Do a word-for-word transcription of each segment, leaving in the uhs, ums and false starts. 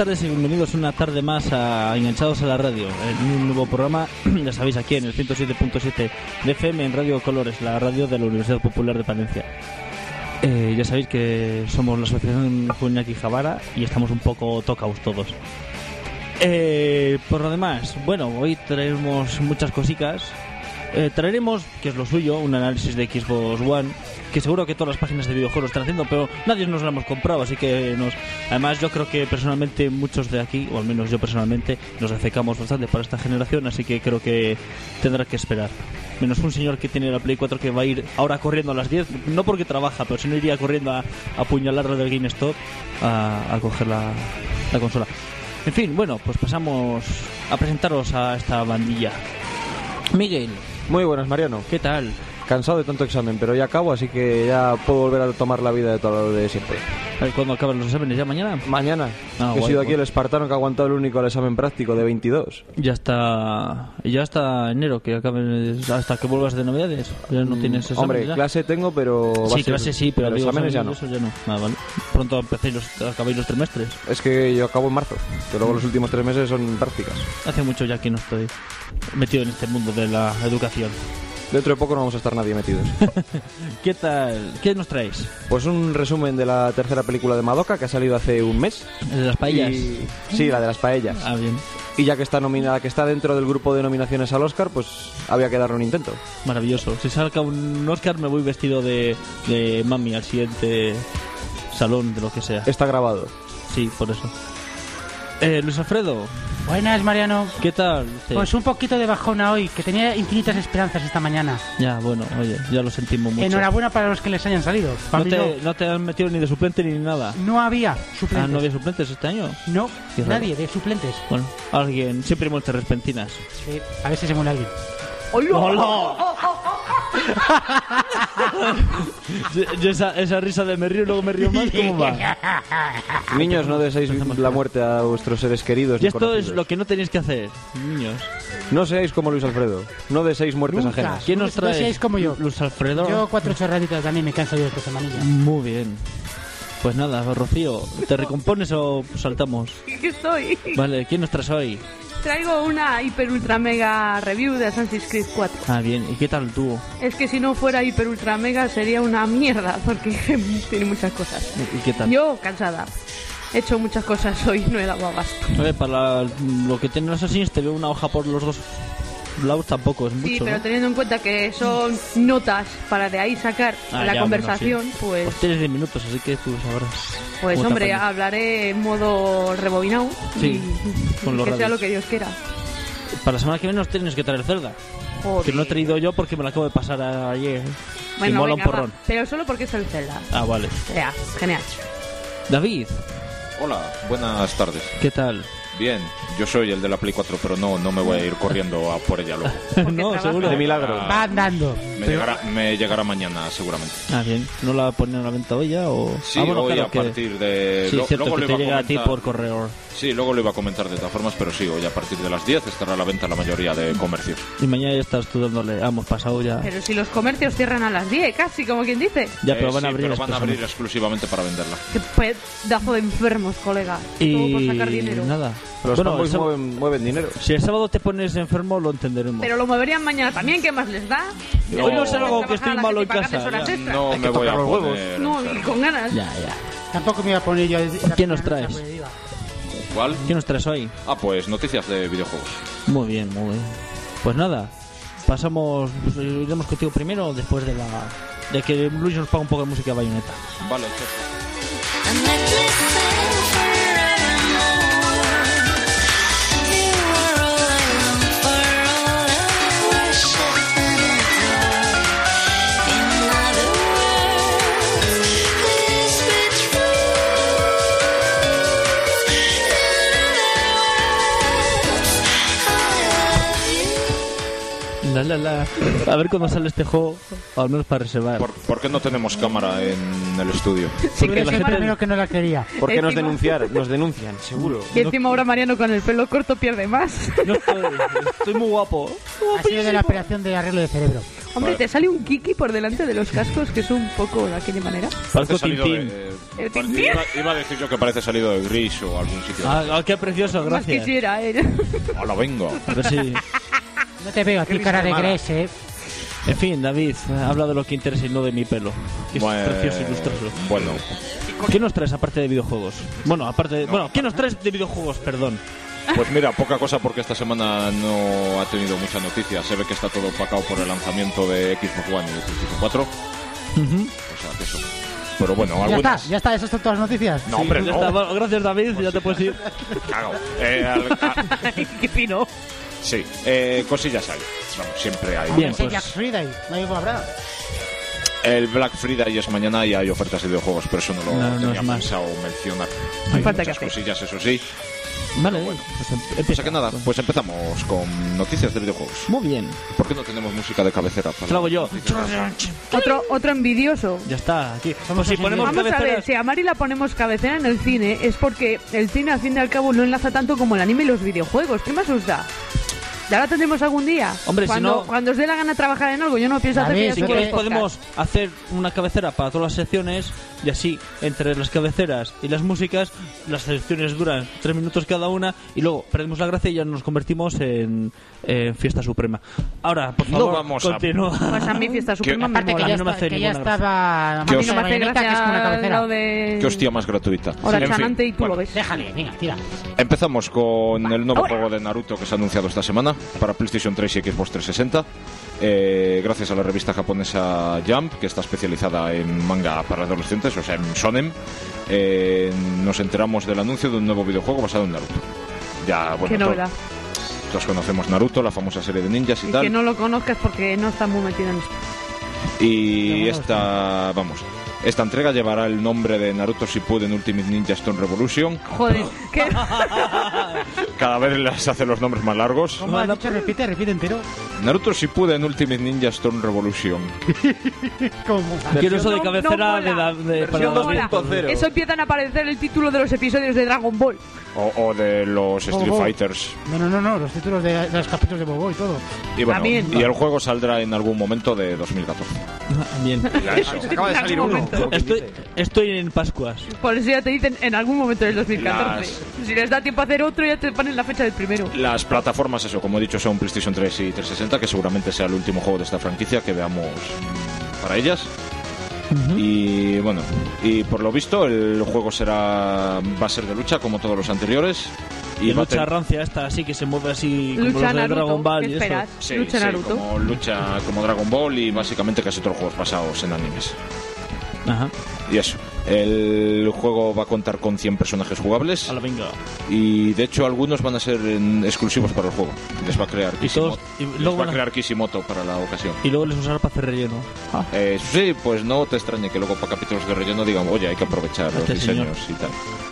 tardes y bienvenidos una tarde más a Enganchados a la Radio, en un nuevo programa, ya sabéis, aquí en el ciento siete punto siete de F M en Radio Colores, la radio de la Universidad Popular de Palencia. Eh, ya sabéis que somos la Asociación Juvenil Quijabara y estamos un poco tocaos todos. Eh, por lo demás, bueno, hoy traemos muchas cositas. Eh, traeremos, que es lo suyo, un análisis de Xbox One, que seguro que todas las páginas de videojuegos lo están haciendo, pero nadie nos lo hemos comprado, así que nos... Además, yo creo que personalmente muchos de aquí, o al menos yo personalmente, nos acercamos bastante para esta generación, así que creo que tendrá que esperar. Menos un señor que tiene la Play cuatro que va a ir ahora corriendo a las diez, no porque trabaja, pero si no iría corriendo a, a apuñalarlo del GameStop a, a coger la, la consola. En fin, bueno, pues pasamos a presentaros a esta bandilla. Miguel. Muy buenas, Mariano. ¿Qué tal? Cansado de tanto examen, pero ya acabo, así que ya puedo volver a tomar la vida de todo lo de siempre. ¿Cuándo acaban los exámenes? ¿Ya mañana? Mañana. Ah, He guay, sido guay. aquí el espartano que ha aguantado el único al examen práctico de veintidós. Ya está, ya está enero, que acabe hasta que vuelvas de Navidades. Ya no tienes exámenes. Hombre, ya. clase tengo, pero... va a Sí, ser- clase sí, pero, digo, exámenes ya no. Eso ya no. Ah, vale. Pronto empecéis los, acabáis los trimestres. Es que yo acabo en marzo, que luego los últimos tres meses son prácticas. Hace mucho ya que no estoy metido en este mundo de la educación. Dentro de poco no vamos a estar nadie metidos. ¿Qué tal? ¿Qué nos traéis? Pues un resumen de la tercera película de Madoka, que ha salido hace un mes. ¿El de las paellas? Y- Sí, la de las paellas. Ah, bien. Y ya que está nominada, que está dentro del grupo de nominaciones al Oscar, pues había que darle un intento. Maravilloso. Si salga un Oscar me voy vestido de, de mami al siguiente salón, de lo que sea. Está grabado. Sí, por eso. Eh, Luis Alfredo, Buenas, Mariano. ¿qué tal usted? Pues un poquito de bajona hoy, que tenía infinitas esperanzas esta mañana. Ya, bueno, oye, ya lo sentimos mucho. Enhorabuena para los que les hayan salido. Para ¿No mí te, no te han metido ni de suplente ni nada? no. No había Ah, suplentes. ¿no había suplentes este año? No, Qué raro. nadie de suplentes. Bueno, alguien, siempre hay muertes repentinas. Sí, a ver si se muere alguien. ¡Hola! yo, yo esa, esa risa de me río y luego me río más, ¿cómo va? Niños, no deseéis la muerte a vuestros seres queridos. Y ni esto es conocidos. lo que no tenéis que hacer, niños. No seáis como Luis Alfredo. No deseéis muertes Nunca. ajenas. ¿Quién nos No trae? seáis como yo. Luis Alfredo. Yo cuatro chorraditas también me canso yo de esta semanilla. Muy bien. Pues nada, Rocío, ¿te recompones o saltamos? Aquí estoy. Vale, ¿quién nos traes hoy? Traigo una hiper ultra mega review de Assassin's Creed cuatro. Ah, bien, ¿y qué tal tú? Es que si no fuera hiper ultra mega sería una mierda porque tiene muchas cosas. ¿Y qué tal? Yo cansada. He hecho muchas cosas hoy, no he dado abasto. A ver, para lo que tienen los Assassins te veo una hoja por los dos lados, tampoco es mucho, Sí, pero ¿no? teniendo en cuenta que son notas para de ahí sacar Ah, la ya, conversación, bueno, sí. pues, Pues tienes diez minutos, así que tú sabrás. pues cómo te hombre, apañas. hablaré en modo rebobinado Sí, y con los que sea radios. lo que Dios quiera. Para la semana que viene nos tienes que traer Zelda. Joder. Que no he traído yo porque me la acabo de pasar ayer. y Bueno, mola venga, un porrón. va, pero solo porque es el Zelda. Ah, vale. Ya, genial. David, Hola, buenas tardes. ¿qué tal? Bien, yo soy el de la Play cuatro, pero no, no me voy a ir corriendo a por ella luego. no, trabaja. seguro. De milagro. Ah, Va andando. Me llegará, me llegará mañana, seguramente. Ah, bien. ¿No la ponen a la venta hoy ya o...? Sí, ah, bueno, hoy claro a que... partir de... Sí, lo- cierto luego que lo te iba a llega a ti comentar- por correo. Sí, luego lo iba a comentar de todas formas, pero sí, hoy a partir de las diez estará a la venta la mayoría de comercios. Y mañana ya estás tú dándole... Ah, hemos pasado ya... Pero si los comercios cierran a las diez, casi, como quien dice. Ya, pero Eh, van a sí, abrir pero van a abrir expresamente. exclusivamente para venderla. Qué pedazo de enfermos, colega. Todo por sacar Y dinero. nada. Los bueno, el fanboys sábado- mueven, mueven dinero. si el sábado te pones enfermo lo entenderemos. Pero lo moverían mañana también, ¿qué más les da? No. Hoy no es algo que Trabajar estoy a las malo en siete y casa. pagarles horas ya. extra. No Hay me que voy a tocar los poner huevos. No, y enfermo. con ganas. Ya, ya. Tampoco me iba a poner yo... ¿Quién nos traes? ¿Cuál? ¿Qué nos traes hoy? Ah, pues noticias de videojuegos. Muy bien, muy bien. Pues nada, pasamos... Pues, iremos contigo primero después de la... De que Luis nos paga un poco de música de Bayonetta. Vale, chef. La, la, la. A ver cuándo sale este juego, al menos para reservar. ¿Por, por qué no tenemos cámara en el estudio? Porque Yo la soy el gente... primero que no la quería. ¿Por qué nos Encima- denunciar? Nos denuncian, seguro. Y encima ahora Mariano con el pelo corto pierde más. No estoy, estoy muy guapo. Ha sido de la operación de arreglo de cerebro. Hombre, Vale. te sale un Kiki por delante de los cascos, que es un poco de aquella manera. Parezco He salido Tintín. de- El Pues Tintín. iba, iba a decir yo que parece salido de Gris o algún sitio. Ah, ah, qué precioso, Más gracias. quisiera, ¿eh? Hola, vengo. Pero sí. No te veo a ti, cara de Gres, eh. En fin, David, habla de lo que interesa y no de mi pelo. Que es Bueno, precioso y lustroso. Bueno, ¿Qué nos traes aparte de videojuegos? Bueno, aparte de... Bueno, ¿qué nos traes de videojuegos? Perdón. pues mira, poca cosa porque esta semana no ha tenido mucha noticia. Se ve que está todo opacado por el lanzamiento de Xbox One y de PlayStation cuatro. Ujú. O sea, que eso. Pero bueno, Ya algunas... está, ya está, esas son todas las noticias. No, hombre, Ya no. está. Bueno, gracias, David, ya te puedes ir. Cago. Eh, al- a- Qué fino. sí, eh, cosillas hay. Vamos, siempre hay. Bien, Sí, pues- Jack Friday, no hay como habrá. El Black Friday es mañana y hay ofertas de videojuegos, pero eso no lo No, no tenía es más. pensado mencionar. Me Hay falta muchas café. cosillas, eso sí. Vale, pues em- O empieza. sea que nada, pues empezamos con noticias de videojuegos. Muy bien. ¿Por qué no tenemos música de cabecera? Para Te lo hago yo. Otro, otro envidioso. Ya está, aquí. Somos Pues si así. ponemos Vamos a ver, cabeceras... si a Mari la ponemos cabecera en el cine es porque el cine al fin y al cabo no enlaza tanto como el anime y los videojuegos. ¿Qué más os da? ¿Ya la tendremos algún día? Hombre, si cuando, no- cuando os dé la gana trabajar en algo, yo no pienso hacer David, que Si Vete. quieres podemos hacer una cabecera para todas las secciones y así, entre las cabeceras y las músicas, las secciones duran tres minutos cada una y luego perdemos la gracia y ya nos convertimos en, en fiesta suprema. Ahora, por No favor, vamos a- continúa. Pues a mí Fiesta Suprema me Aparte que mola. ya, A mí no me está- hace que ya ninguna gracia. estaba... ¿Qué A mí os- no me hace Bayonetta, que es como una gracia cabecera. lo de... Qué hostia más gratuita. Hora En fin, chanante y tú bueno, lo ves. Déjale, venga, tira. empezamos con el nuevo Ahora. juego de Naruto que se ha anunciado esta semana para PlayStation tres y Xbox trescientos sesenta. Eh, gracias a la revista japonesa Jump, que está especializada en manga para adolescentes, o sea, en shonen, eh, nos enteramos del anuncio de un nuevo videojuego basado en Naruto. Ya, bueno, Qué to- novedad. todos conocemos Naruto, la famosa serie de ninjas y, Y tal. que no lo conozcas porque no está muy metido en esto. Y esta, vamos, esta entrega llevará el nombre de Naruto Shippuden Ultimate Ninja Stone Revolution. Joder, que... Cada vez les hace los nombres más largos. ¿Cómo has dicho? Repite, repite entero. Naruto Shippuden Ultimate Ninja Stone Revolution. ¿Cómo? Quiero eso de No- cabecera no de, mola. da- de, para No David. mola. dos punto cero. Eso empiezan a aparecer el título de los episodios de Dragon Ball. O, o de los Street Oh, oh. Fighters. No, no, no, no, los títulos de, de los capítulos de Bobo y todo. Y bueno, También. y el juego saldrá en algún momento de dos mil catorce. Bien. Ya eso. Acaba de salir uno. como quien Estoy, dice. estoy en Pascuas. Por eso ya te dicen en algún momento del dos mil catorce. Las- Si les da tiempo a hacer otro, ya te ponen la fecha del primero. Las plataformas, eso, como he dicho, son PlayStation tres y trescientos sesenta, que seguramente sea el último juego de esta franquicia que veamos mm, para ellas. Y bueno, y por lo visto el juego será va a ser de lucha como todos los anteriores. Y va a lucha ten- rancia esta así que se mueve así como Lucha los de Naruto. Dragon Ball ¿Qué y eso. esperas? Sí, Lucha sí, Naruto. como lucha como Dragon Ball y básicamente casi todos los juegos basados en animes. Ajá. Y eso. El juego va a contar con cien personajes jugables A la venga. y de hecho algunos van a ser en- exclusivos para el juego. Les va a crear Y todos- Kishimoto, y les luego va a van a- crear Kishimoto para la ocasión. Y luego les usará para hacer relleno. Ah. Eh, sí, pues no te extrañe que luego para capítulos de relleno digan, oye, hay que aprovechar los Este señor. diseños y tal.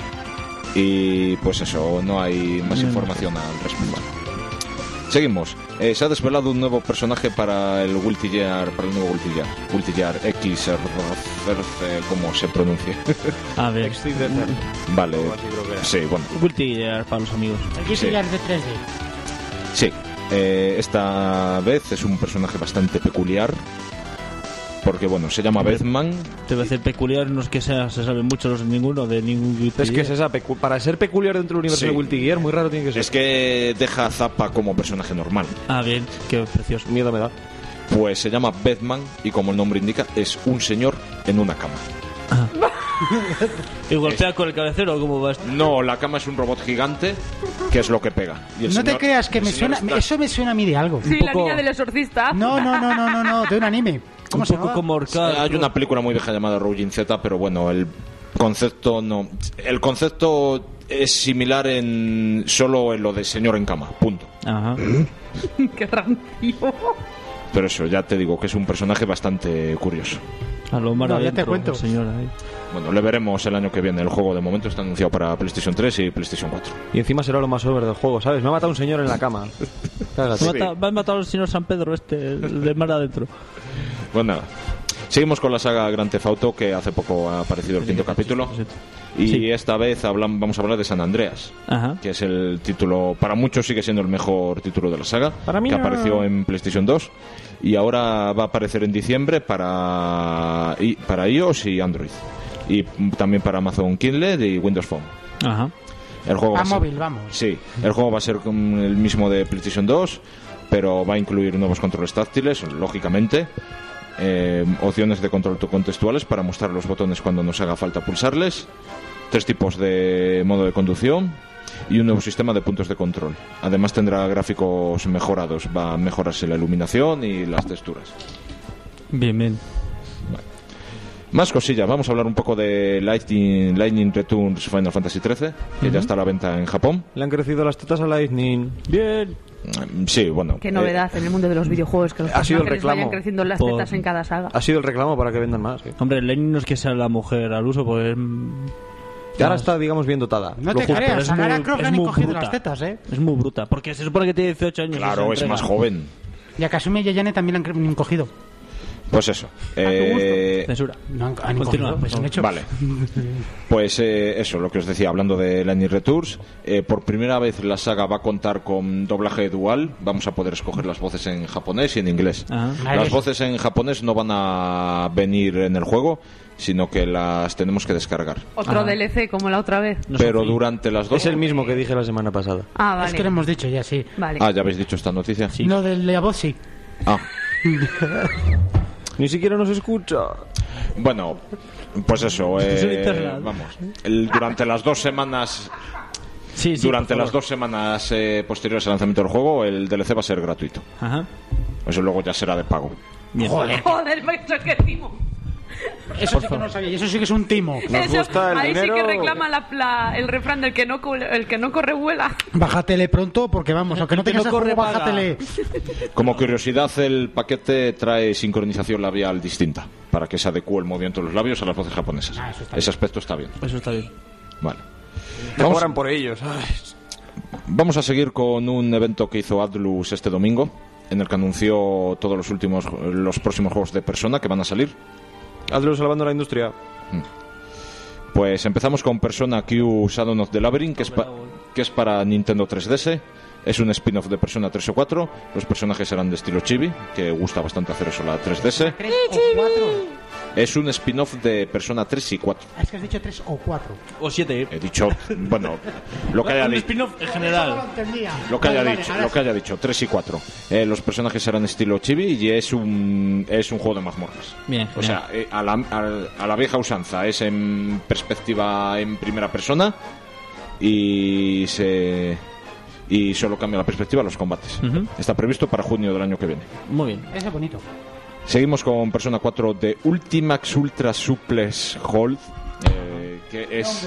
Y pues eso, no hay más Bien. información al respecto. Seguimos. Eh, se ha desvelado un nuevo personaje para el Guilty Gear, para el nuevo Guilty Gear, Guilty Gear X, er, er, como se pronuncie. A ver. Extended. Vale. Algo así creo que era. Sí, bueno. Guilty Gear para los amigos. El Guilty Sí. Gear de tres D. Sí. Eh, esta vez es un personaje bastante peculiar. Porque bueno, se llama Batman. Te voy a decir peculiar, no es que sea, se saben mucho los de ninguno, de ningún Guilty Es que es Gear. esa pecu- para ser peculiar dentro del universo Sí. de Guilty Gear, muy raro tiene que ser. Es que deja a Zappa como personaje normal. Ah, bien, qué precioso. Miedo me da. Pues se llama Batman y como el nombre indica, es un señor en una cama. ¿Y golpea con el cabecero o cómo va esto? No, la cama es un robot gigante, que es lo que pega. Y el No te señor- creas que el me señor suena... está- Eso me suena a mí de algo. Sí, la poco- niña del exorcista. No, no, no, no, no, no, de un anime. ¿Cómo Un se poco llama? como Eh, Orcal. Hay una película muy vieja llamada Roujin Z, pero bueno, el concepto no. El concepto es similar en solo en lo de señor en cama, punto. Ajá. Qué rancio. Pero eso, ya te digo que es un personaje bastante curioso. A lo mar No, ya adentro, te cuento. señora. ahí. Bueno, le veremos el año que viene. El juego de momento está anunciado para PlayStation tres y PlayStation cuatro. Y encima será lo más over del juego, ¿sabes? Me ha matado un señor en la cama. Cágate. Va a matar- va a matar al señor San Pedro este, el de mar adentro. Pues nada. Seguimos con la saga Grand Theft Auto, que hace poco ha aparecido el quinto capítulo. Y Sí. esta vez hablan, vamos a hablar de San Andreas, Ajá. que es el título, para muchos sigue siendo el mejor título de la saga, Para mí que no. apareció en PlayStation dos y ahora va a aparecer en diciembre para, i- para iOS y Android. y también para Amazon Kindle y Windows Phone. Ajá. El juego va A a ser- móvil, vamos. Sí, el juego va a ser como el mismo de PlayStation dos, pero va a incluir nuevos controles táctiles, lógicamente, eh, opciones de control contextuales para mostrar los botones cuando nos haga falta pulsarles, tres tipos de modo de conducción y un nuevo sistema de puntos de control. Además tendrá gráficos mejorados, va a mejorarse la iluminación y las texturas. Bien, bien. Más cosillas, vamos a hablar un poco de Lightning, Lightning Returns Final Fantasy trece, que ya está a la venta en Japón. Le han crecido las tetas a Lightning. Bien. Mm, Sí, bueno. Qué eh, novedad en el mundo de los videojuegos, que los Ha sido el personajes reclamo. vayan creciendo las Por- tetas en cada saga. Ha sido el reclamo para que vendan más. ¿eh? Hombre, Lenin no es que sea la mujer al uso, pues... mm, Y ahora más. está, digamos, bien dotada. No Lo te justo. pero creas, es a Lara muy- Croft es le han muy encogido bruta. las tetas, ¿eh? Es muy bruta, porque se supone que tiene dieciocho años. Claro, esa es entrega. más joven. Y a Kasumi y a Yane también le han cre- encogido. Pues eso. eh, Censura. No han, han Continúa, encogido, pues han hecho. Vale. Pues eh, eso, lo que os decía, hablando de Lightning Returns, eh, por primera vez la saga va a contar con doblaje dual. Vamos a poder escoger las voces en japonés y en inglés. Ajá. Vale. Las voces en japonés no van a venir en el juego, sino que las tenemos que descargar. Otro Ah. D L C como la otra vez. No son Pero free. durante las dos... Es el mismo que dije la semana pasada. Ah, vale. Es que lo hemos dicho ya, sí. Vale. Ah, ya habéis dicho esta noticia. Sí. Lo de la voz, sí. Ah, Ni siquiera nos escucha. bueno, pues eso. Eso eh, internet. vamos, el- durante las dos semanas... Sí, sí, Durante por las favor. dos semanas eh, posteriores al lanzamiento del juego, el D L C va a ser gratuito. Ajá. Eso luego ya será de pago. Bien. Joder. Joder, macho, qué timo. Eso sí que no lo sabía. Y eso sí que es un timo. Nos Eso, gusta el ahí dinero. sí que reclama la, la- el refrán del que no, co- el que no corre vuela. Bájatele pronto porque vamos, aunque no El que tengas no el juego, corre, paga. bájatele. Como curiosidad, el paquete trae sincronización labial distinta para que se adecue el movimiento de los labios a las voces japonesas. Ah, eso está Ese aspecto está bien. Eso está bien. Vale. Te Vamos, cobran por ellos. Ay. vamos a seguir con un evento que hizo Atlus este domingo, en el que anunció todos los últimos, los próximos juegos de Persona que van a salir. Hazlo salvando la industria. Pues empezamos con Persona Q Shadow of the Labyrinth, que es, pa- que es para Nintendo tres D S. Es un spin-off de Persona tres o cuatro. Los personajes serán de estilo chibi, que gusta bastante hacer eso la tres D S. ¿Tres o cuatro? Es un spin-off de Persona tres y cuatro. Ah, es que has dicho tres o cuatro. O siete. He dicho, bueno, lo que haya Un dicho. spin-off en Eso general. lo entendía. Lo que haya Vale, vale, dicho, ahora lo que haya dicho, tres y cuatro. Eh, los personajes serán estilo chibi y es un es un juego de mazmorras. Bien, O sea, eh, a, la, a, a la vieja usanza es en perspectiva en primera persona y se y solo cambia la perspectiva a los combates. Ujú. Está previsto para junio del año que viene. Muy bien. Ese es bonito. Seguimos con Persona cuatro de Ultimax Ultra Suplex Hold, eh, que es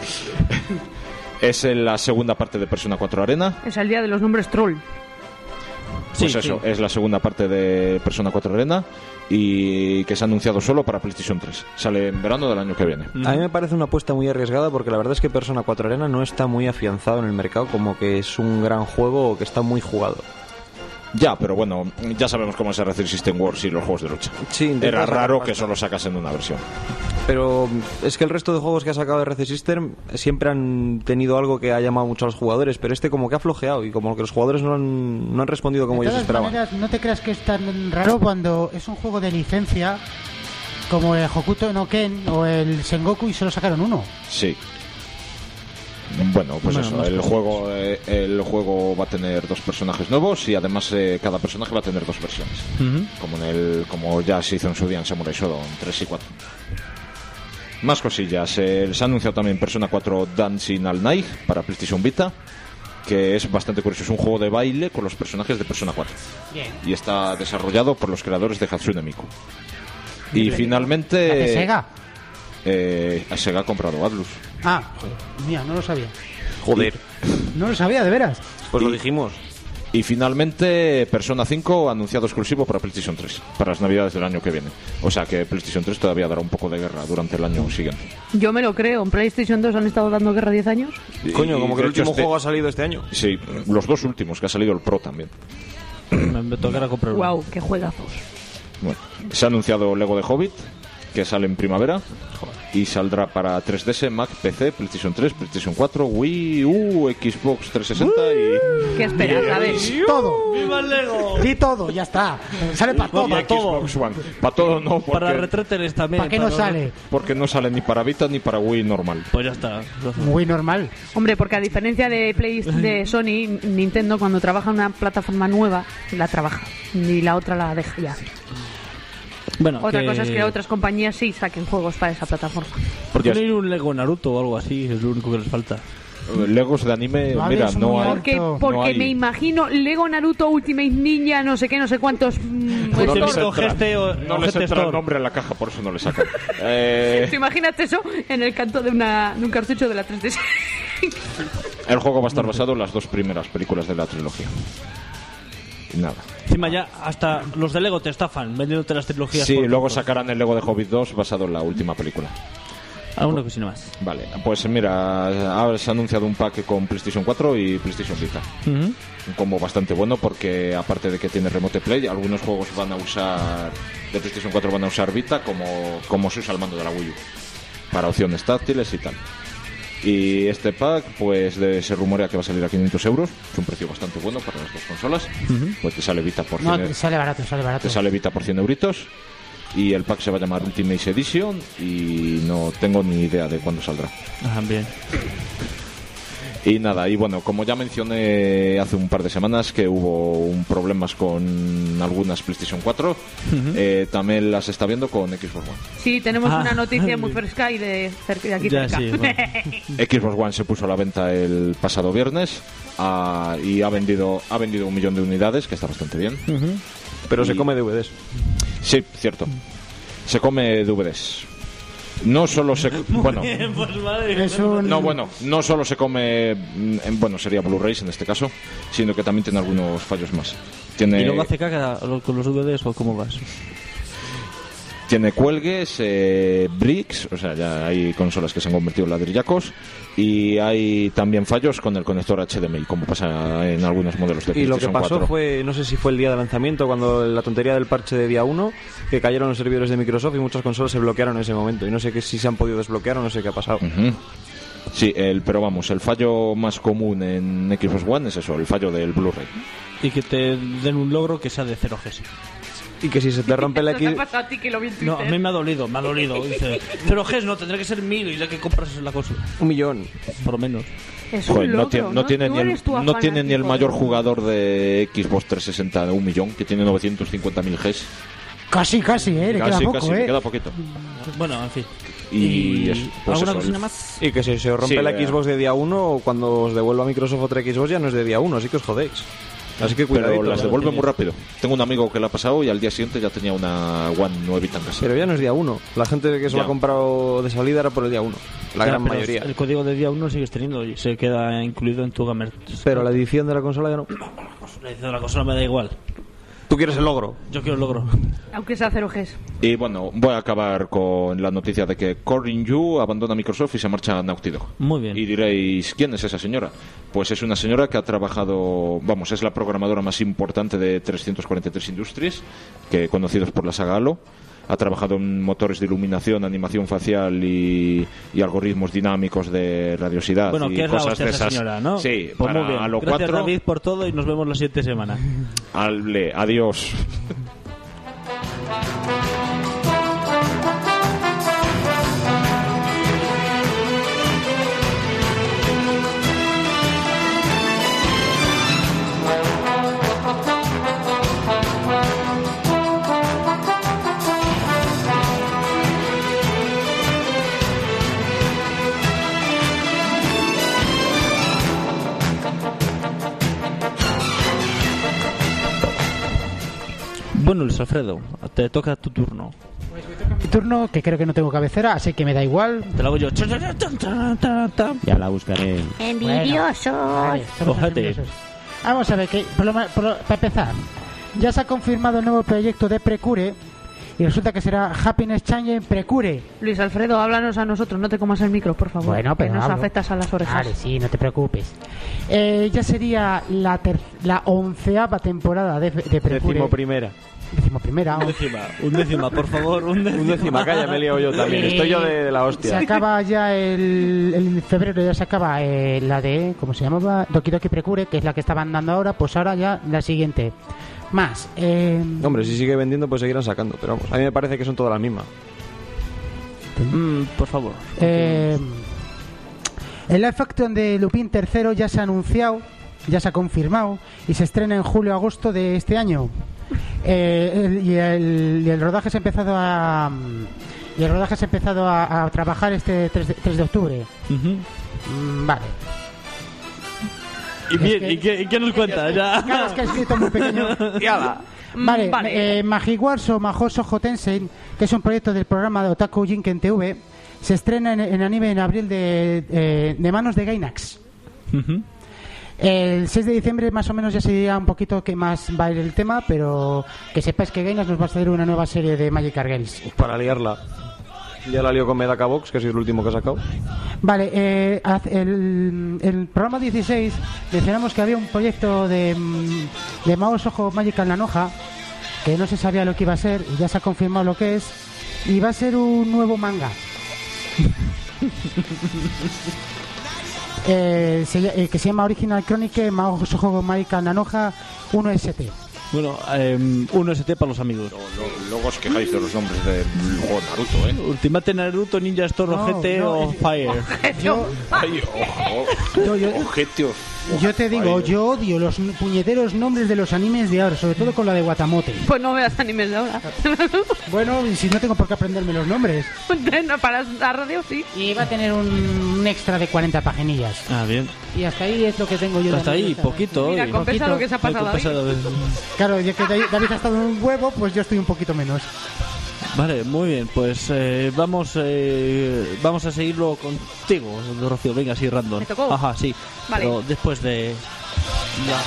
es en la segunda parte de Persona cuatro Arena. Es el día de los nombres troll. Pues Sí, eso, sí. es la segunda parte de Persona cuatro Arena y que se ha anunciado solo para PlayStation tres. Sale en verano del año que viene. A mí me parece una apuesta muy arriesgada porque la verdad es que Persona cuatro Arena no está muy afianzado en el mercado, como que es un gran juego que está muy jugado. Ya, pero bueno, ya sabemos cómo es el Record System Wars y los juegos de lucha. Sí, intenta Era sacar raro pasta. que solo sacasen una versión. Pero es que el resto de juegos que ha sacado R C System siempre han tenido algo que ha llamado mucho a los jugadores, pero este como que ha flojeado y como que los jugadores no han, no han respondido como de ellos todas esperaban. maneras, no te creas que es tan raro cuando es un juego de licencia como el Hokuto no Ken o el Sengoku y solo sacaron uno. Sí. Bueno, pues Bueno, eso, más el cosas. juego, eh, el juego va a tener dos personajes nuevos y además eh, cada personaje va a tener dos versiones. Ujú. Como en el como ya se hizo en su día en Samurai Shodown tres y cuatro. Más cosillas. Eh, se ha anunciado también Persona cuatro Dancing All Night para PlayStation Vita, que es bastante curioso. Es un juego de baile con los personajes de Persona cuatro. Bien. Y está desarrollado por los creadores de Hatsune Miku. Y ¿De finalmente... Sega? Eh, Sega ha comprado Atlus. Ah, joder, mía, no lo sabía. Joder, No lo sabía, de veras. pues lo Y- dijimos. Y finalmente Persona cinco anunciado exclusivo para PlayStation tres, para las navidades del año que viene. O sea que PlayStation tres todavía dará un poco de guerra durante el año siguiente. Yo me lo creo. En PlayStation dos han estado dando guerra diez años. Y- Coño, y como que de el hecho último este- juego ha salido este año. Sí, los dos últimos, que ha salido el Pro también. Me, me tocará comprar uno. Wow, qué juegazos. Bueno, se ha anunciado Lego de Hobbit, que sale en primavera. y saldrá para tres D S, Mac, P C, PlayStation tres, PlayStation cuatro, Wii U, Xbox trescientos sesenta y... ¿Qué esperas? A ver. Todo. ¡Viva el Lego! Di todo, ya está. Sale para todo. y Para todo. Xbox One. Para todo no, porque, Para retreteles también. ¿Para qué no sale? porque no sale ni para Vita ni para Wii normal. Pues ya está. Muy normal. Hombre, porque a diferencia de Play de Sony, Nintendo cuando trabaja en una plataforma nueva, la trabaja. Y la otra la deja ya. Bueno, Otra que... cosa es que otras compañías sí saquen juegos para esa plataforma. ¿Por qué Ya no hay un Lego Naruto o algo así? Es lo único que les falta. Legos de anime, No mira, hables no muy hay. alto. Porque, No porque hay. me imagino Lego Naruto Ultimate Ninja, no sé qué, no sé cuántos. mm, Pues no Store. les store. entra, Geste o- no o les Geste entra el Store. nombre en la caja, por eso no le sacan. Eh, ¿Te imaginas eso en el canto de, una, de un cartucho de la tres D S? el juego va a estar basado en las dos primeras películas de la trilogía. Y nada. Encima ya hasta los de Lego te estafan vendiéndote las trilogías. Sí, por luego puntos. sacarán el Lego de Hobbit dos basado en la última película. Alguna cosina más. Vale, pues mira, ahora se ha anunciado un pack con PlayStation cuatro y PlayStation Vita. Ujú. Un combo bastante bueno porque aparte de que tiene Remote Play, algunos juegos van a usar de PlayStation cuatro van a usar Vita como, como se usa el mando de la Wii U, para opciones táctiles y tal. Y este pack, pues de, se rumorea que va a salir a quinientos euros, es un precio bastante bueno para las dos consolas. Pues te sale Vita por No, cien, sale barato, sale barato. te sale Vita por cien euritos. Y el pack se va a llamar Ultimate Edition y no tengo ni idea de cuándo saldrá. Ajá, bien. Y nada, y bueno, como ya mencioné hace un par de semanas que hubo un problemas con algunas PlayStation cuatro, eh, también las está viendo con Xbox One. Sí, tenemos Ah. una noticia muy fresca y de, cerca, de aquí Ya, cerca. sí, bueno. Xbox One se puso a la venta el pasado viernes ah, y ha vendido ha vendido un millón de unidades, que está bastante bien. Pero se Y- come D V Ds. Sí, cierto. Se come D V Ds. No solo se... Bueno, Pues madre. Es un... no, bueno, no solo se come... mm, en- Bueno, sería Blu-rays en este caso, sino que también tiene algunos fallos más. Tiene... ¿Y luego hace caca con los D V Ds o cómo vas? Tiene cuelgues, eh, bricks, o sea, ya hay consolas que se han convertido en ladrillacos, y hay también fallos con el conector H D M I, como pasa en algunos modelos de Y lo que PlayStation pasó cuatro. fue, no sé si fue el día de lanzamiento, cuando la tontería del parche de día uno, que cayeron los servidores de Microsoft y muchas consolas se bloquearon en ese momento. Y no sé que, si se han podido desbloquear o no sé qué ha pasado. Ujú. Sí, el, pero vamos, el fallo más común en Xbox One es eso, el fallo del Blu-ray. Y que te den un logro que sea de cero G. Y que si se te rompe la Eso te ha X... pasado a ti que lo vi en No, a Twitter. mí me ha dolido, me ha dolido. Dice, cero G no, tendrá que ser mil y ya que compras la consola. Un millón. Por lo menos. Es un Joder, no, logro, tiene, no tiene Tú ni el, eres tu no tiene ni el fanático. mayor jugador de Xbox trescientos sesenta de un millón, que tiene novecientos cincuenta mil Gs. Casi, casi, ¿eh? Le Casi, queda poco, casi, ¿eh? le queda poquito. Bueno, en fin. Y, eso, pues ¿Alguna eso, cosina el- más? Y que si se os rompe Sí, la eh. Xbox de día uno, cuando os devuelva Microsoft otra Xbox ya no es de día uno, así que os jodéis. Así que Pero cuidadito. las devuelve muy rápido. Tengo un amigo que la ha pasado y al día siguiente ya tenía una One nuevita en casa. Pero ya no es día uno. La gente que se lo Ya. ha comprado de salida era por el día uno. La Ya, gran pero mayoría. El código de día uno lo sigues teniendo y se queda incluido en tu gamer. Pero la edición de la consola ya no. La consola me da igual. Tú quieres el logro. Yo quiero el logro. Aunque sea cero Gs. Y bueno, voy a acabar con la noticia de que Corinne Yu abandona Microsoft y se marcha a Naughty Dog. Muy bien. Y diréis, ¿quién es esa señora? Pues es una señora que ha trabajado, vamos, es la programadora más importante de trescientos cuarenta y tres Industries, que conocidos por la saga Halo. Ha trabajado en motores de iluminación, animación facial y, y algoritmos dinámicos de radiosidad Bueno, y que es la cosas hostia de esa esas. señora, ¿no? Sí, Pues para muy bien. Halo Gracias, cuatro. David, por todo y nos vemos la siguiente semana. Ale, adiós. Bueno, Luis Alfredo, te toca tu turno. Mi turno, que creo que no tengo cabecera, así que me da igual. Te lo hago yo. Ya la buscaré. Envidiosos. Vale, somos Ojete. envidiosos. Vamos a ver, que por lo ma- por lo- para empezar, ya se ha confirmado el nuevo proyecto de Precure y resulta que será Happiness Change Precure. Luis Alfredo, háblanos a nosotros, no te comas el micro, por favor. Bueno, pero que nos hablo. afectas a las orejas. Vale, sí, no te preocupes. Eh, ya sería la, ter- la onceava temporada de, de Precure. Décimo primera. decimoprimera. Un décima, un décima, por favor, un décima. Un décima, calla, me he liado yo también. Estoy yo de, de la Se hostia. acaba ya el, el febrero, ya se acaba eh, la de, ¿cómo se llamaba? Doki Doki Precure, que es la que estaban dando ahora, pues ahora ya la siguiente. Más. Eh, Hombre, si sigue vendiendo, pues seguirán sacando. Pero vamos, a mí me parece que son todas las mismas. Mm, por favor. eh, el live action de Lupin tercero ya se ha anunciado, ya se ha confirmado y se estrena en julio-agosto de este año. Eh, el- y, el, y el rodaje se ha empezado a y el rodaje se ha empezado a, a trabajar este tres de, tres de octubre. Ujú. Mm, vale. Y bien, que- ¿y qué, y qué nos cuenta? Ya. Claro, es que he escrito muy pequeño. Vale, Mm, vale. eh, Magic Wars o Mahou Hotensen, que es un proyecto del programa de Otaku Jinken T V, se estrena en, en anime en abril de, eh, de manos de Gainax. Ujú. El seis de diciembre más o menos ya se dirá un poquito qué más va a ir el tema, pero que sepáis que Gainax nos va a hacer una nueva serie de Magic Girls. Para liarla. Ya la lío con Medaka Box, que ha sido el último que ha sacado. Vale, eh, haz- el, el programa dieciséis mencionamos que había un proyecto de, mm, de Mao Soho Magical Nanoha, que no se sabía lo que iba a ser, y ya se ha confirmado lo que es, y va a ser un nuevo manga. eh, se ll- eh, que se llama Original Chronicle Mao Soho Magical Nanoha uno S T. Bueno, eh, un S T para los amigos. Lo- lo- Luego os quejáis de los nombres del juego Naruto, ¿eh? Ultimate Naruto, Ninja Storm, No, G T no, o es- Fire. Yo, Ay, ojo. yo, yo, Ojete, os- yo te digo, Ay, yo odio los n- puñeteros nombres de los animes de ahora, sobre todo con la de Watamote. Pues no veas animes de ahora. Bueno, y si no tengo por qué aprenderme los nombres. No, para la radio sí. Y va a tener un, un extra de cuarenta paginillas. Ah, bien. Y hasta ahí es lo que tengo yo. de Hasta ahí, anécdota. poquito. Mira, hoy. compensa poquito. lo que se ha pasado Poco ahí. pesado. Claro, ya que David David ha estado en un huevo, pues yo estoy un poquito menos. Vale, muy bien. Pues eh, vamos eh, vamos a seguirlo contigo, Rocío. Venga, así random. ¿Me tocó? Ajá, sí. Vale. Pero después de... la-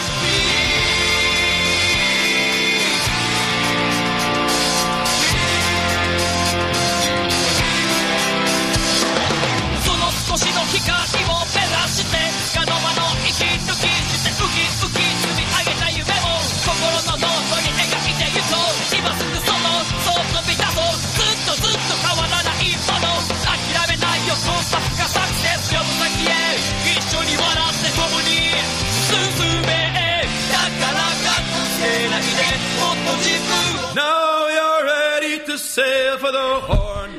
その少しの光を照らしてガノマの息抜きしてウキウキ積み上げた夢を心のノートに描いてゆこう今すぐそのそう飛び出そうずっとずっと変わらないもの諦めないよコンパス化サクセス呼ぶ先へ一緒に笑って共に進めだから隠せないでもっと自分を Now you're ready to sail for the horn.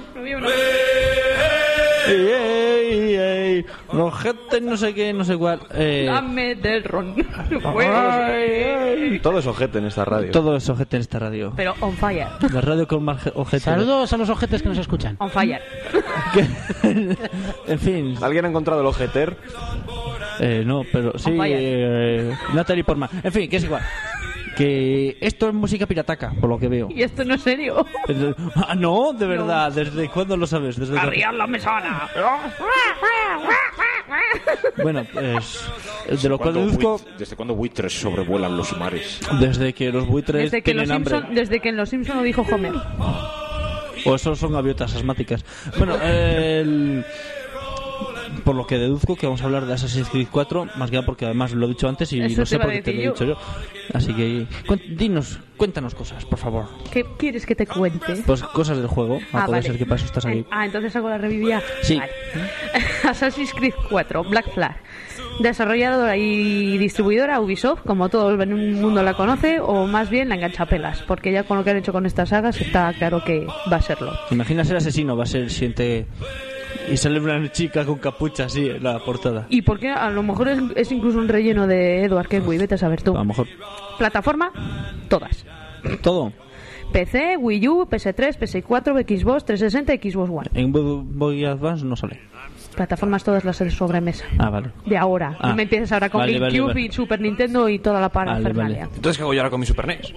¡Ey, ey, ey! Rojete, no sé qué, no sé cuál. Eh, Dame del ron. Todo es ojete en esta radio. todo es ojete en esta radio. Pero on fire. La radio con más je- ojete. Saludos a los ojetes que nos escuchan. On fire. Que- en fin. ¿Alguien ha encontrado el ojeter? Eh, no, pero sí, On fire. eh, Natalie Portman. En fin, que es igual. Que esto es música pirataca, por lo que veo. Y esto no es serio. Ah, no, de verdad. ¿Desde cuándo lo sabes? ¿Desde cuándo? Arriar la mesana. Bueno, pues de lo cual ¿Cuándo deduzco buit- ¿Desde cuándo buitres sobrevuelan los mares? desde que los buitres Desde que, tienen los hambre. Simpson, desde que en Los Simpson lo dijo Homer. O eso son gaviotas asmáticas. Bueno, el... por lo que deduzco que vamos a hablar de Assassin's Creed cuatro, más que nada porque además lo he dicho antes y Eso no te sé iba a por qué te lo he decir dicho yo. Así que cuen- dinos, cuéntanos cosas, por favor. ¿Qué quieres que te cuente? Pues cosas del juego. Ah, puede ser que para eso estás aquí. Eh, Ah, entonces hago la revivía. Sí. Vale. Assassin's Creed cuatro, Black Flag. Desarrolladora y distribuidora Ubisoft, como todo el mundo la conoce, o más bien la enganchapelas, porque ya con lo que han hecho con estas sagas está claro que va a serlo. ¿Te imaginas ser asesino? Va a ser el siguiente... Y sale una chica con capucha así en la portada. Y porque a lo mejor es, es incluso un relleno de Edward Kenway, vete a saber tú. A lo mejor. Plataforma, todas. Todo. P C, Wii U, P S tres, P S cuatro, Xbox trescientos sesenta y Xbox One. En Boy Boy Advance no sale. Plataformas todas las de sobremesa. Ah, vale. De ahora. Ah. No me empieces ahora con Vale, vale, GameCube vale. y Super Nintendo y toda la Vale, parafernalia. vale. Entonces, ¿qué hago yo ahora con mi Super N E S?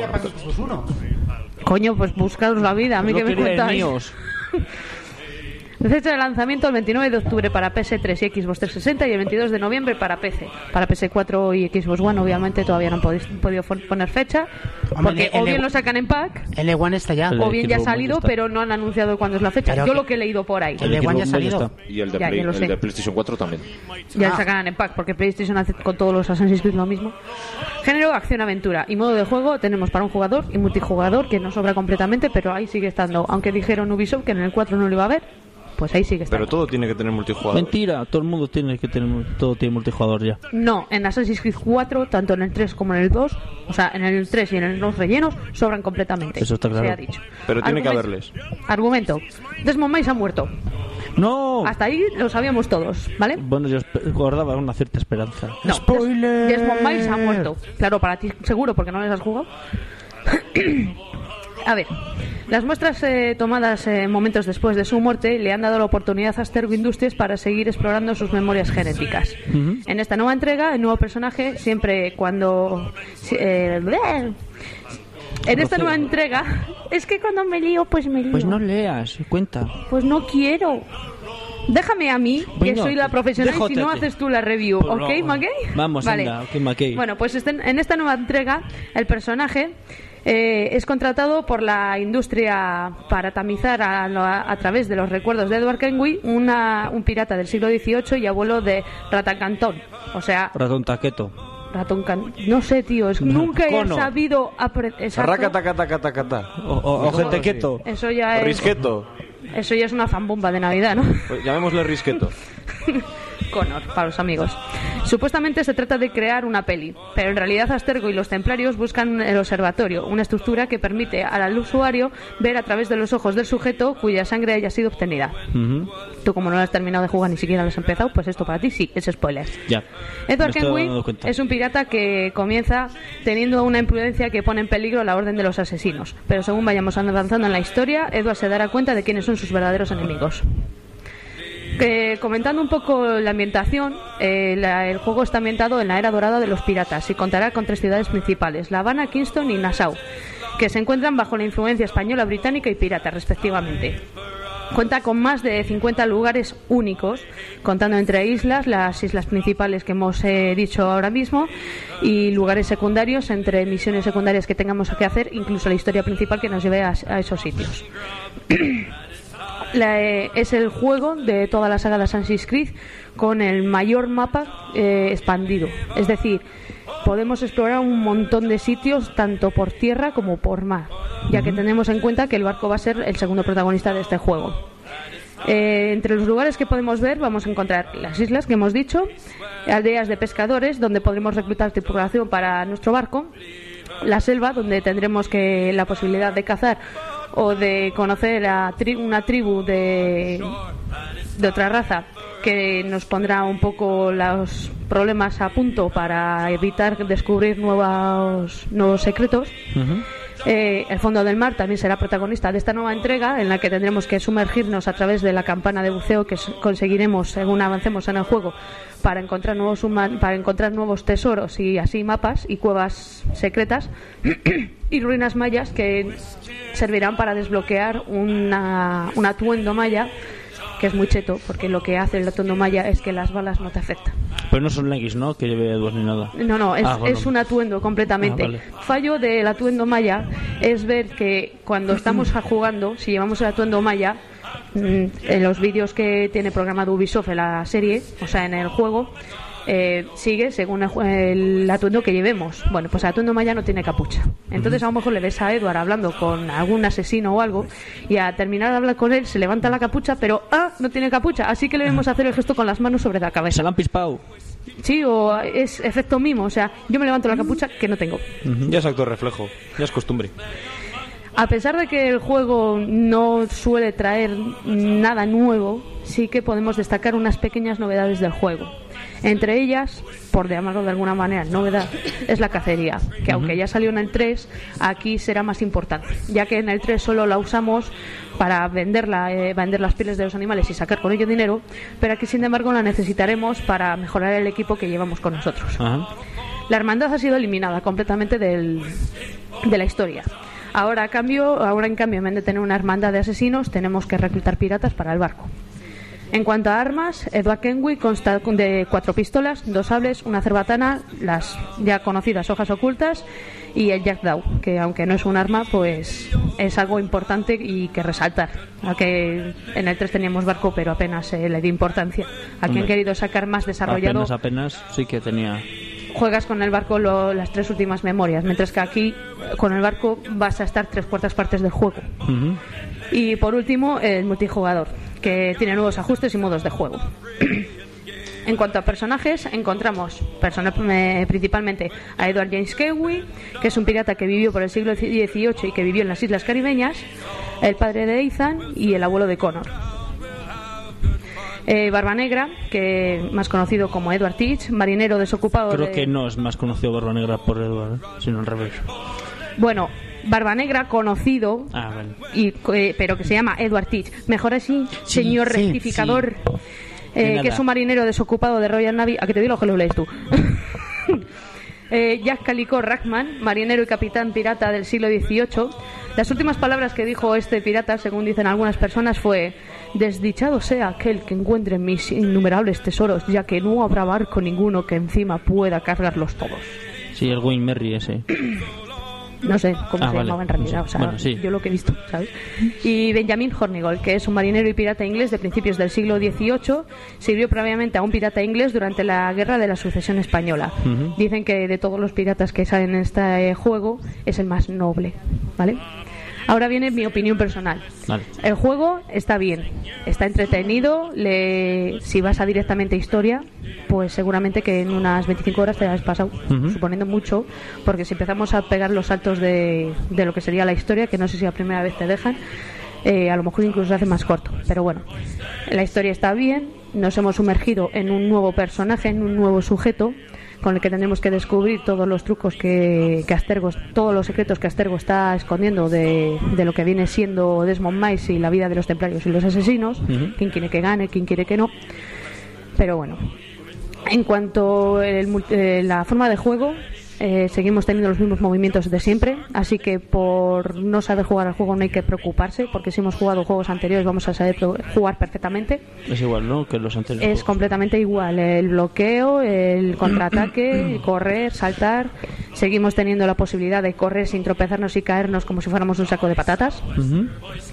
Coño, pues buscaros la vida. A mí No que me queríais cuentáis. míos. Fecha de lanzamiento el veintinueve de octubre para P S tres y Xbox trescientos sesenta y el veintidós de noviembre para P C. Para P S cuatro y Xbox One obviamente todavía no han podi- podido fon- poner fecha, Hombre, porque el- o bien el- lo sacan en pack El E uno está ya. El- o bien ya ha Xbox One salido, está. pero no han anunciado cuándo es la fecha. Pero Yo que- lo que he leído por ahí. El de One ya ha Xbox salido. está. Y el de, Ya, Play- ya lo el sé. de PlayStation cuatro también. Ya Ah. sacarán en pack, porque PlayStation hace con todos los Assassin's Creed lo mismo. Género, acción-aventura. Y modo de juego tenemos para un jugador y multijugador, que no sobra completamente, pero ahí sigue estando. Aunque dijeron Ubisoft que en el cuatro no lo iba a haber, pues ahí sigue estando. Pero todo tiene que tener multijugador. Mentira, todo el mundo tiene que tener, todo tiene multijugador ya. No, en Assassin's Creed cuatro, tanto en el tres como en el dos, o sea, en el tres y en los rellenos, sobran completamente. Eso está claro. Se ha dicho. Pero tiene Argumen- que haberles. Argumento. Desmond Miles ha muerto. ¡No! Hasta ahí lo sabíamos todos, ¿vale? Bueno, yo espe- guardaba una cierta esperanza. No, ¡Spoiler! Des- Desmond Miles ha muerto. Claro, para ti seguro, porque no les has jugado. A ver, las muestras eh, tomadas eh, momentos después de su muerte le han dado la oportunidad a Abstergo Industries para seguir explorando sus memorias genéticas. Ujú. En esta nueva entrega, el nuevo personaje, siempre cuando... si- eh, bleh. en esta nueva entrega... Es que cuando me lío, pues me lío. Pues no leas, cuenta. Pues no quiero. Déjame a mí, que Bueno, soy la profesional, y si déjate no a ti. haces tú la review, Pues ¿ok, no. McKay? Vamos, vale. anda, ok, McKay. Bueno, pues este- en esta nueva entrega, el personaje eh, es contratado por la industria para tamizar a, a, a través de los recuerdos de Edward Kenway, una, un pirata del siglo dieciocho y abuelo de Ratacantón. O sea, Ratón taqueto. ratón can... No sé, tío, es, nunca he Cono. sabido... apre- exacto. Racatacatacatacata. O, o, o gente quieto. Eso ya O es... risqueto. Eso ya es una zambomba de Navidad, ¿no? Pues llamémosle risqueto. Connor, para los amigos. Supuestamente se trata de crear una peli, pero en realidad Abstergo y los templarios buscan el observatorio, una estructura que permite al usuario ver a través de los ojos del sujeto cuya sangre haya sido obtenida. Ujú. Tú, como no lo has terminado de jugar ni siquiera lo has empezado, pues esto para ti sí, es spoiler. Ya. Edward Me estoy Kenway dando cuenta. es un pirata que comienza teniendo una imprudencia que pone en peligro la orden de los asesinos, pero según vayamos avanzando en la historia, Edward se dará cuenta de quiénes son sus verdaderos enemigos. Eh, comentando un poco la ambientación, eh, la- el juego está ambientado en la era dorada de los piratas y contará con tres ciudades principales, La Habana, Kingston y Nassau, que se encuentran bajo la influencia española, británica y pirata, respectivamente. Cuenta con más de cincuenta lugares únicos, contando entre islas, las islas principales que hemos eh, dicho ahora mismo, y lugares secundarios, entre misiones secundarias que tengamos que hacer, incluso la historia principal que nos lleve a, a esos sitios. La, eh, es el juego de toda la saga de Assassin's Creed con el mayor mapa eh, expandido. Es decir, podemos explorar un montón de sitios tanto por tierra como por mar, ya que tenemos en cuenta que el barco va a ser el segundo protagonista de este juego. Eh, entre los lugares que podemos ver vamos a encontrar las islas que hemos dicho, aldeas de pescadores donde podremos reclutar tripulación para nuestro barco, la selva donde tendremos que la posibilidad de cazar o de conocer a tri- una tribu de, de otra raza que nos pondrá un poco los problemas a punto para evitar descubrir nuevos, nuevos secretos. Ujú. Eh, el fondo del mar también será protagonista de esta nueva entrega, en la que tendremos que sumergirnos a través de la campana de buceo que s- conseguiremos según avancemos en el juego para encontrar nuevos huma- para encontrar nuevos tesoros y así mapas y cuevas secretas y ruinas mayas que servirán para desbloquear una, un atuendo maya que es muy cheto, porque lo que hace el atuendo maya es que las balas no te afectan. Pero no son leggings, ¿no? Que lleve Edward ni nada. No, no, es, Ah, bueno. es un atuendo completamente. Ah, vale. Fallo del atuendo maya es ver que cuando estamos jugando, si llevamos el atuendo maya, mm, en los vídeos que tiene programado Ubisoft en la serie, o sea, en el juego, eh, sigue según el, ju- el atuendo que llevemos. Bueno, pues el atuendo maya no tiene capucha. Entonces a lo mejor le ves a Edward hablando con algún asesino o algo y a terminar de hablar con él se levanta la capucha, pero ¡ah! No tiene capucha. Así que le vemos hacer el gesto con las manos sobre la cabeza. Se la han pispado. Sí, o es efecto mimo, o sea, yo me levanto la capucha que no tengo. Ya es acto reflejo. Ya es costumbre. A pesar de que el juego no suele traer nada nuevo, sí que podemos destacar unas pequeñas novedades del juego. Entre ellas, por llamarlo de alguna manera novedad, es la cacería, que aunque ya salió en el tres, aquí será más importante, ya que en el tres solo la usamos para venderla, eh, vender las pieles de los animales y sacar con ello dinero, pero aquí sin embargo la necesitaremos para mejorar el equipo que llevamos con nosotros. Ajá. La hermandad ha sido eliminada completamente del, de la historia. Ahora, a cambio, ahora en cambio, en vez de tener una hermandad de asesinos, tenemos que reclutar piratas para el barco. En cuanto a armas, Edward Kenway consta de cuatro pistolas, dos sables, una cerbatana, las ya conocidas hojas ocultas y el jackdaw, que aunque no es un arma, pues es algo importante y que resaltar. Aunque en el tres teníamos barco, pero apenas se le dio importancia. Aquí Hombre, han querido sacar más desarrollado. Apenas, apenas, sí que tenía. juegas con el barco lo, las tres últimas memorias, mientras que aquí con el barco vas a estar tres cuartas partes del juego. Uh-huh. Y por último, el multijugador, que tiene nuevos ajustes y modos de juego. En cuanto a personajes, encontramos persona, eh, principalmente a Edward James Kenway, que es un pirata que vivió por el siglo dieciocho y que vivió en las Islas Caribeñas, el padre de Ethan y el abuelo de Connor. Eh, Barba Negra, que más conocido como Edward Teach, marinero desocupado. Creo de... que no es más conocido Barba Negra por Edward, ¿eh? Sino al revés. Bueno, Barba Negra conocido, ah, vale. y, eh, pero que se llama Edward Teach. Mejor así, sí, señor sí, rectificador. Sí. Eh, que es un marinero desocupado de Royal Navy. A que te digo que lo lees tú. eh, Jack Calico Rackman, marinero y capitán pirata del siglo dieciocho. Las últimas palabras que dijo este pirata, según dicen algunas personas, fue: desdichado sea aquel que encuentre mis innumerables tesoros, ya que no habrá barco ninguno que encima pueda cargarlos todos. Sí, el Wayne Merry ese. No sé cómo ah, se vale. llamaba en realidad, o sea, bueno, sí. yo lo que he visto, ¿sabes? Y Benjamin Hornigold, que es un marinero y pirata inglés de principios del siglo dieciocho, sirvió previamente a un pirata inglés durante la Guerra de la Sucesión Española. Uh-huh. Dicen que de todos los piratas que salen en este juego es el más noble, ¿vale? Ahora viene mi opinión personal. Vale. El juego está bien, está entretenido. Le... Si vas a directamente a historia, pues seguramente que en unas veinticinco horas te has pasado, uh-huh. suponiendo mucho, porque si empezamos a pegar los saltos de, de lo que sería la historia, que no sé si la primera vez te dejan, eh, a lo mejor incluso se hace más corto. Pero bueno, la historia está bien, nos hemos sumergido en un nuevo personaje, en un nuevo sujeto, con el que tendremos que descubrir todos los trucos que, que Astergo, todos los secretos que Astergo está escondiendo de, de lo que viene siendo Desmond Mice y la vida de los templarios y los asesinos. Uh-huh. Quién quiere que gane, quién quiere que no. Pero bueno, en cuanto a eh, la forma de juego, eh, seguimos teniendo los mismos movimientos de siempre, así que por no saber jugar al juego no hay que preocuparse, porque si hemos jugado juegos anteriores vamos a saber jugar perfectamente. Es igual, ¿no?, que los anteriores. Es juegos. Completamente igual, el bloqueo, el contraataque, correr, saltar. Seguimos teniendo la posibilidad de correr sin tropezarnos y caernos como si fuéramos un saco de patatas. Uh-huh.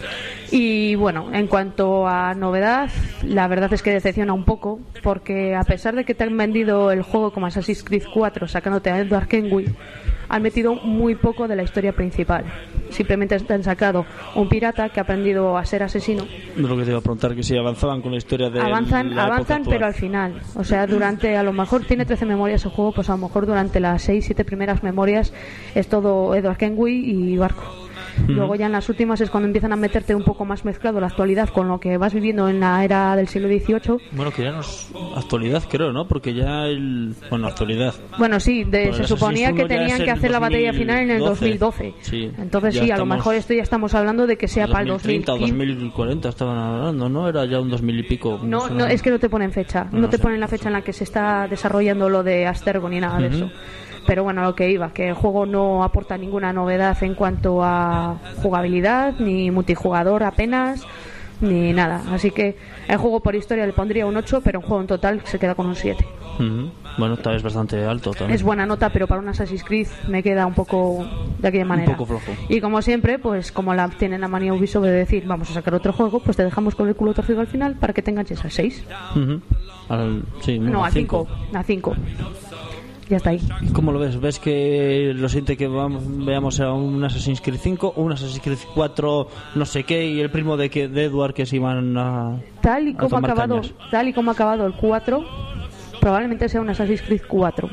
Y bueno, en cuanto a novedad, la verdad es que decepciona un poco, porque a pesar de que te han vendido el juego como Assassin's Creed cuatro sacándote a Edward Kenway, han metido muy poco de la historia principal. Simplemente te han sacado un pirata que ha aprendido a ser asesino. Lo que te iba a preguntar, que si avanzaban con la historia de avanzan la avanzan pero al final, o sea, durante, a lo mejor tiene trece memorias el juego, pues a lo mejor durante las seis siete primeras memorias es todo Edward Kenway y barco. Luego ya en las últimas es cuando empiezan a meterte un poco más mezclado la actualidad con lo que vas viviendo en la era del siglo dieciocho. Bueno, que ya no es actualidad, creo, ¿no? Porque ya el... Bueno, actualidad. Bueno, sí, de, se suponía que tenían que hacer la batalla final en el dos mil doce. Sí, entonces sí, a lo mejor esto ya estamos hablando de que sea para el dos mil treinta o dos mil cuarenta estaban hablando, ¿no? Era ya un dos mil y pico. No, no, es que no te ponen fecha. No, no te sé. ponen la fecha en la que se está desarrollando lo de Astergo ni nada uh-huh. de eso. Pero bueno, lo que iba, que el juego no aporta ninguna novedad en cuanto a jugabilidad, ni multijugador apenas, ni nada. Así que el juego por historia le pondría un ocho, pero el juego en total se queda con un siete. Uh-huh. Bueno, esta es bastante alto también. Es buena nota, pero para un Assassin's Creed me queda un poco de aquella manera. Un poco flojo. Y como siempre, pues como la tienen la manía Ubisoft de decir, vamos a sacar otro juego, pues te dejamos con el culo torcido al final para que te enganches al seis. Uh-huh. Al, sí, no, no, al cinco. A cinco. Ya está ahí. ¿Cómo lo ves? ¿Ves que lo siente que vamos, veamos a un Assassin's Creed cinco o un Assassin's Creed cuatro no sé qué y el primo de, que, de Edward que se iban a tal y como ha acabado cañas? Tal y como ha acabado el cuatro, probablemente sea un Assassin's Creed cuatro.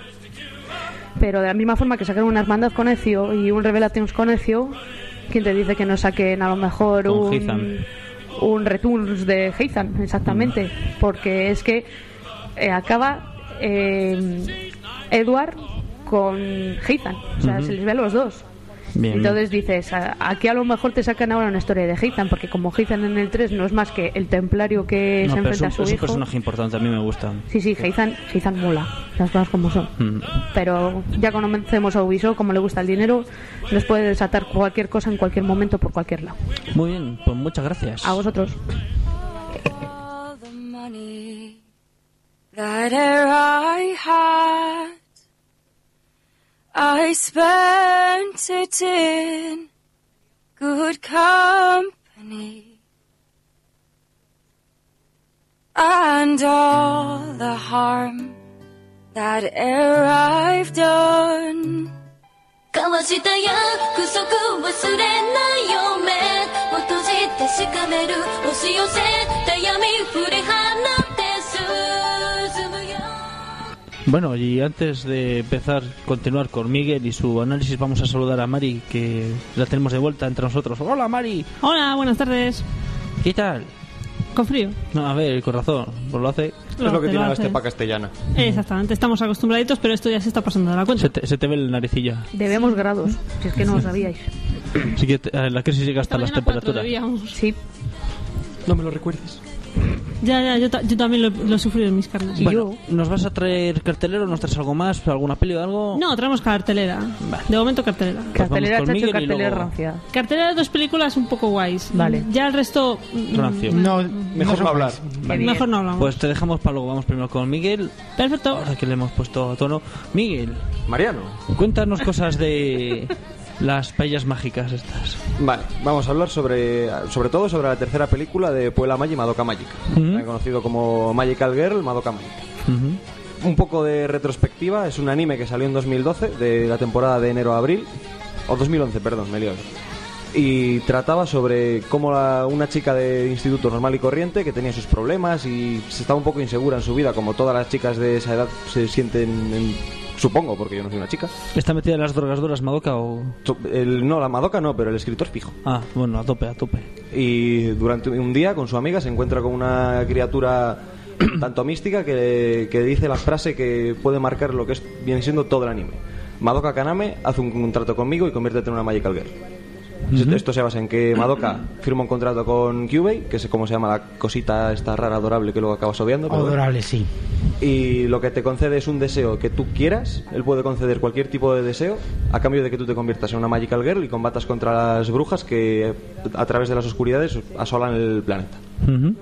Pero de la misma forma que sacaron una hermandad con Ezio y un Revelations con Ezio, ¿quién te dice que no saquen a lo mejor con un Heathan. un Returns de Heathan? Exactamente. Mm. Porque es que eh, acaba... Eh, Edward con Heathan, o sea, uh-huh. se les ve a los dos. Bien, entonces bien. Dices, aquí a lo mejor te sacan ahora una historia de Heathan, porque como Heathan en el tres no es más que el templario que no, se enfrenta un, a su es hijo. Es un personaje importante, a mí me gusta. Sí, sí, Heathan, Heathan mola, las cosas como son. Uh-huh. Pero ya conocemos a Ubisoft, como le gusta el dinero, nos puede desatar cualquier cosa en cualquier momento por cualquier lado. Muy bien, pues muchas gracias. A vosotros. That I had, I spent it in good company, and all the harm that error I've done. 交わした約束忘れないよ目を閉じてしかめる押し寄せた闇振り放って進むよ。 Bueno, y antes de empezar, continuar con Miguel y su análisis, vamos a saludar a Mari, que la tenemos de vuelta entre nosotros. ¡Hola, Mari! Hola, buenas tardes. ¿Qué tal? Con frío. No, a ver, con razón, pues lo hace. Es lo que tiene la estepa castellana. Exactamente, estamos acostumbraditos, pero esto ya se está pasando de la cuenta. Se te, se te ve la naricilla. Debemos grados, si es que no lo sabíais. Así que te- la crisis llega hasta las temperaturas. Sí. No me lo recuerdes. Ya, ya, yo, ta- yo también lo, lo he sufrido en mis carnes. Bueno, ¿nos vas a traer cartelero? ¿Nos traes algo más? ¿Alguna peli o algo? No, traemos cartelera. De momento cartelera. Cartelera vamos con chacho y Miguel y cartelera luego- rancia. Cartelera de dos películas un poco guays. Vale. Ya el resto... mm, Rancio. No, Mejor no hablar. Qué bien. Mejor no hablamos. Pues te dejamos para luego. Vamos primero con Miguel. Perfecto. Ahora que le hemos puesto a tono. Miguel, Mariano. cuéntanos cosas de las paellas mágicas estas. Vale, vamos a hablar sobre, sobre todo sobre la tercera película de Puella Magi, Madoka Magica, Ujú. también conocido como Magical Girl, Madoka Magica. Ujú. Un poco de retrospectiva, es un anime que salió en dos mil doce, de la temporada de enero a abril, o dos mil once, perdón, me lío. Y trataba sobre cómo la- una chica de instituto normal y corriente que tenía sus problemas y se estaba un poco insegura en su vida, como todas las chicas de esa edad se sienten, en- supongo, porque yo no soy una chica. ¿Está metida en las drogas duras Madoka o...? Su- El, no, la Madoka no, pero el escritor fijo. Ah, bueno, a tope, a tope. Y durante un día con su amiga se encuentra con una criatura tanto mística que, que dice la frase que puede marcar lo que es, viene siendo todo el anime. Madoka Kaname, haz un contrato conmigo y conviértete en una Magical Girl. Ujú. Esto se basa en que Madoka firma un contrato con Kyubey, que es como se llama la cosita esta rara adorable que luego acabas obviando, pero bueno. Adorable, sí. Y lo que te concede es un deseo que tú quieras. Él puede conceder cualquier tipo de deseo a cambio de que tú te conviertas en una Magical Girl y combatas contra las brujas que a través de las oscuridades asolan el planeta. Ujú.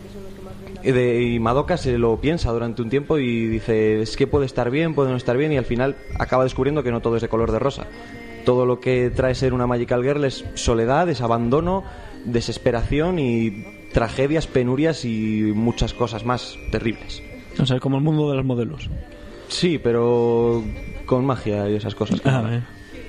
Y, de, y Madoka se lo piensa durante un tiempo y dice, es que puede estar bien, puede no estar bien, y al final acaba descubriendo que no todo es de color de rosa. Todo lo que trae ser una Magical Girl es soledad, es abandono, desesperación y tragedias, penurias y muchas cosas más terribles. O sea, como el mundo de los modelos. Sí, pero con magia y esas cosas. Ah, bien.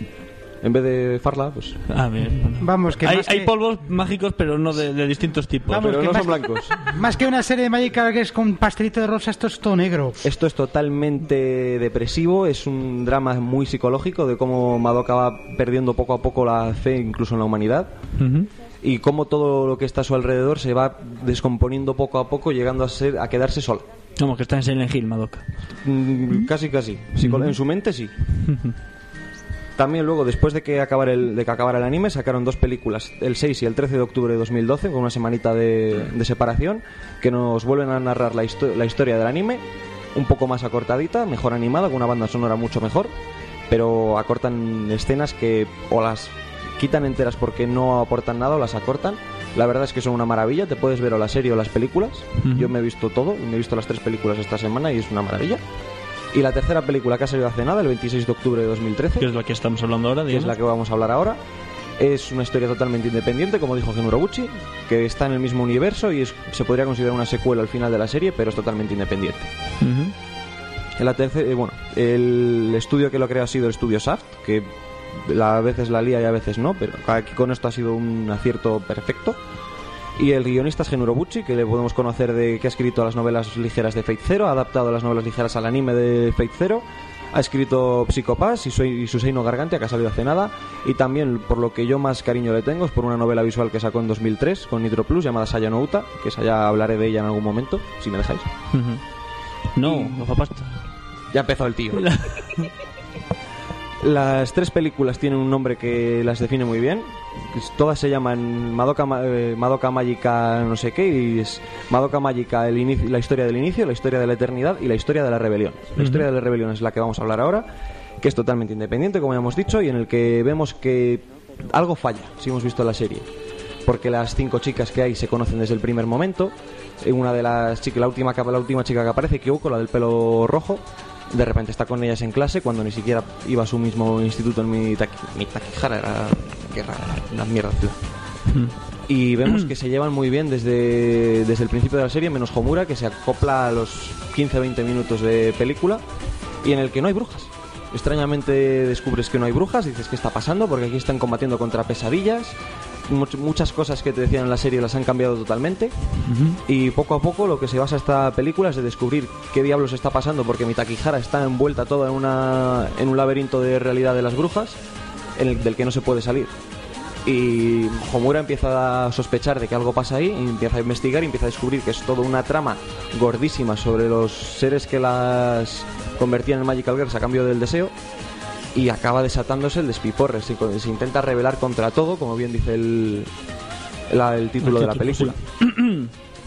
En vez de farla, pues... Ah, bien. Bueno. Vamos, que hay, más hay que- polvos mágicos, pero no de, de distintos tipos. Vamos, pero que no más- son blancos. Más que una serie de Magical Girls con pastelito de rosa, esto es todo negro. Esto es totalmente depresivo, es un drama muy psicológico de cómo Madoka va perdiendo poco a poco la fe incluso en la humanidad Ujú. y cómo todo lo que está a su alrededor se va descomponiendo poco a poco, llegando a ser a quedarse sola. Como que está en Silent Hill, Madoka. Mm, Casi, casi. Psico- En su mente sí. También luego, después de que acabara el, de que acabara el anime, sacaron dos películas, el seis y el trece de octubre de dos mil doce, con una semanita de, de separación, que nos vuelven a narrar la, histo- la historia del anime, un poco más acortadita, mejor animada, con una banda sonora mucho mejor, pero acortan escenas que o las quitan enteras porque no aportan nada o las acortan. La verdad es que son una maravilla, te puedes ver o la serie o las películas. Ujú. Yo me he visto todo, me he visto las tres películas esta semana y es una maravilla. Y la tercera película que ha salido hace nada, el veintiséis de octubre de dos mil trece, Que es la que estamos hablando ahora, que es digamos. la que vamos a hablar ahora, es una historia totalmente independiente, como dijo Gen Urobuchi, que está en el mismo universo y es- se podría considerar una secuela al final de la serie, pero es totalmente independiente. Ujú. En la tercera, eh, bueno, el estudio que lo creó ha sido el estudio Shaft, que a veces la lía y a veces no, pero aquí con esto ha sido un acierto perfecto. Y el guionista es Gen Urobuchi, que le podemos conocer de que ha escrito las novelas ligeras de Fate Zero, ha adaptado las novelas ligeras al anime de Fate Zero, ha escrito Psycho Pass y, Su- y Suseino Gargantia, que ha salido hace nada, y también, por lo que yo más cariño le tengo, es por una novela visual que sacó en dos mil tres con Nitro Plus, llamada Saya no Uta, que esa ya hablaré de ella en algún momento, si me dejáis. Ujú. No, Y- gafapasta. Ya empezó el tío. Las tres películas tienen un nombre que las define muy bien. Todas se llaman Madoka, Ma- eh, Madoka Magica no sé qué, y es Madoka Magica el inicio, la historia del inicio, la historia de la eternidad y la historia de la rebelión. La historia de la rebelión es la que vamos a hablar ahora, que es totalmente independiente, como ya hemos dicho, y en el que vemos que algo falla, si hemos visto la serie. Porque las cinco chicas que hay se conocen desde el primer momento. Eh, Una de las chicas, la última, que- la última chica que aparece, Kyoko, la del pelo rojo, de repente está con ellas en clase cuando ni siquiera iba a su mismo instituto en Mitaki, Mitakihara, era qué rara, una mierda de ciudad. Y vemos que se llevan muy bien desde, desde el principio de la serie, menos Homura, que se acopla a los quince a veinte minutos de película y en el que no hay brujas. Extrañamente descubres que no hay brujas, dices ¿qué está pasando? Porque aquí están combatiendo contra pesadillas. Much- muchas cosas que te decían en la serie las han cambiado totalmente. Ujú. Y poco a poco lo que se basa esta película es de descubrir qué diablos está pasando, porque Mitakihara está envuelta toda en, una, en un laberinto de realidad de las brujas en el, del que no se puede salir. Y Homura empieza a sospechar de que algo pasa ahí, y empieza a investigar y empieza a descubrir que es toda una trama gordísima sobre los seres que las convertían en Magical Girls a cambio del deseo, y acaba desatándose el despiporre. Se, se intenta rebelar contra todo, como bien dice el, la- el título El de la título, película.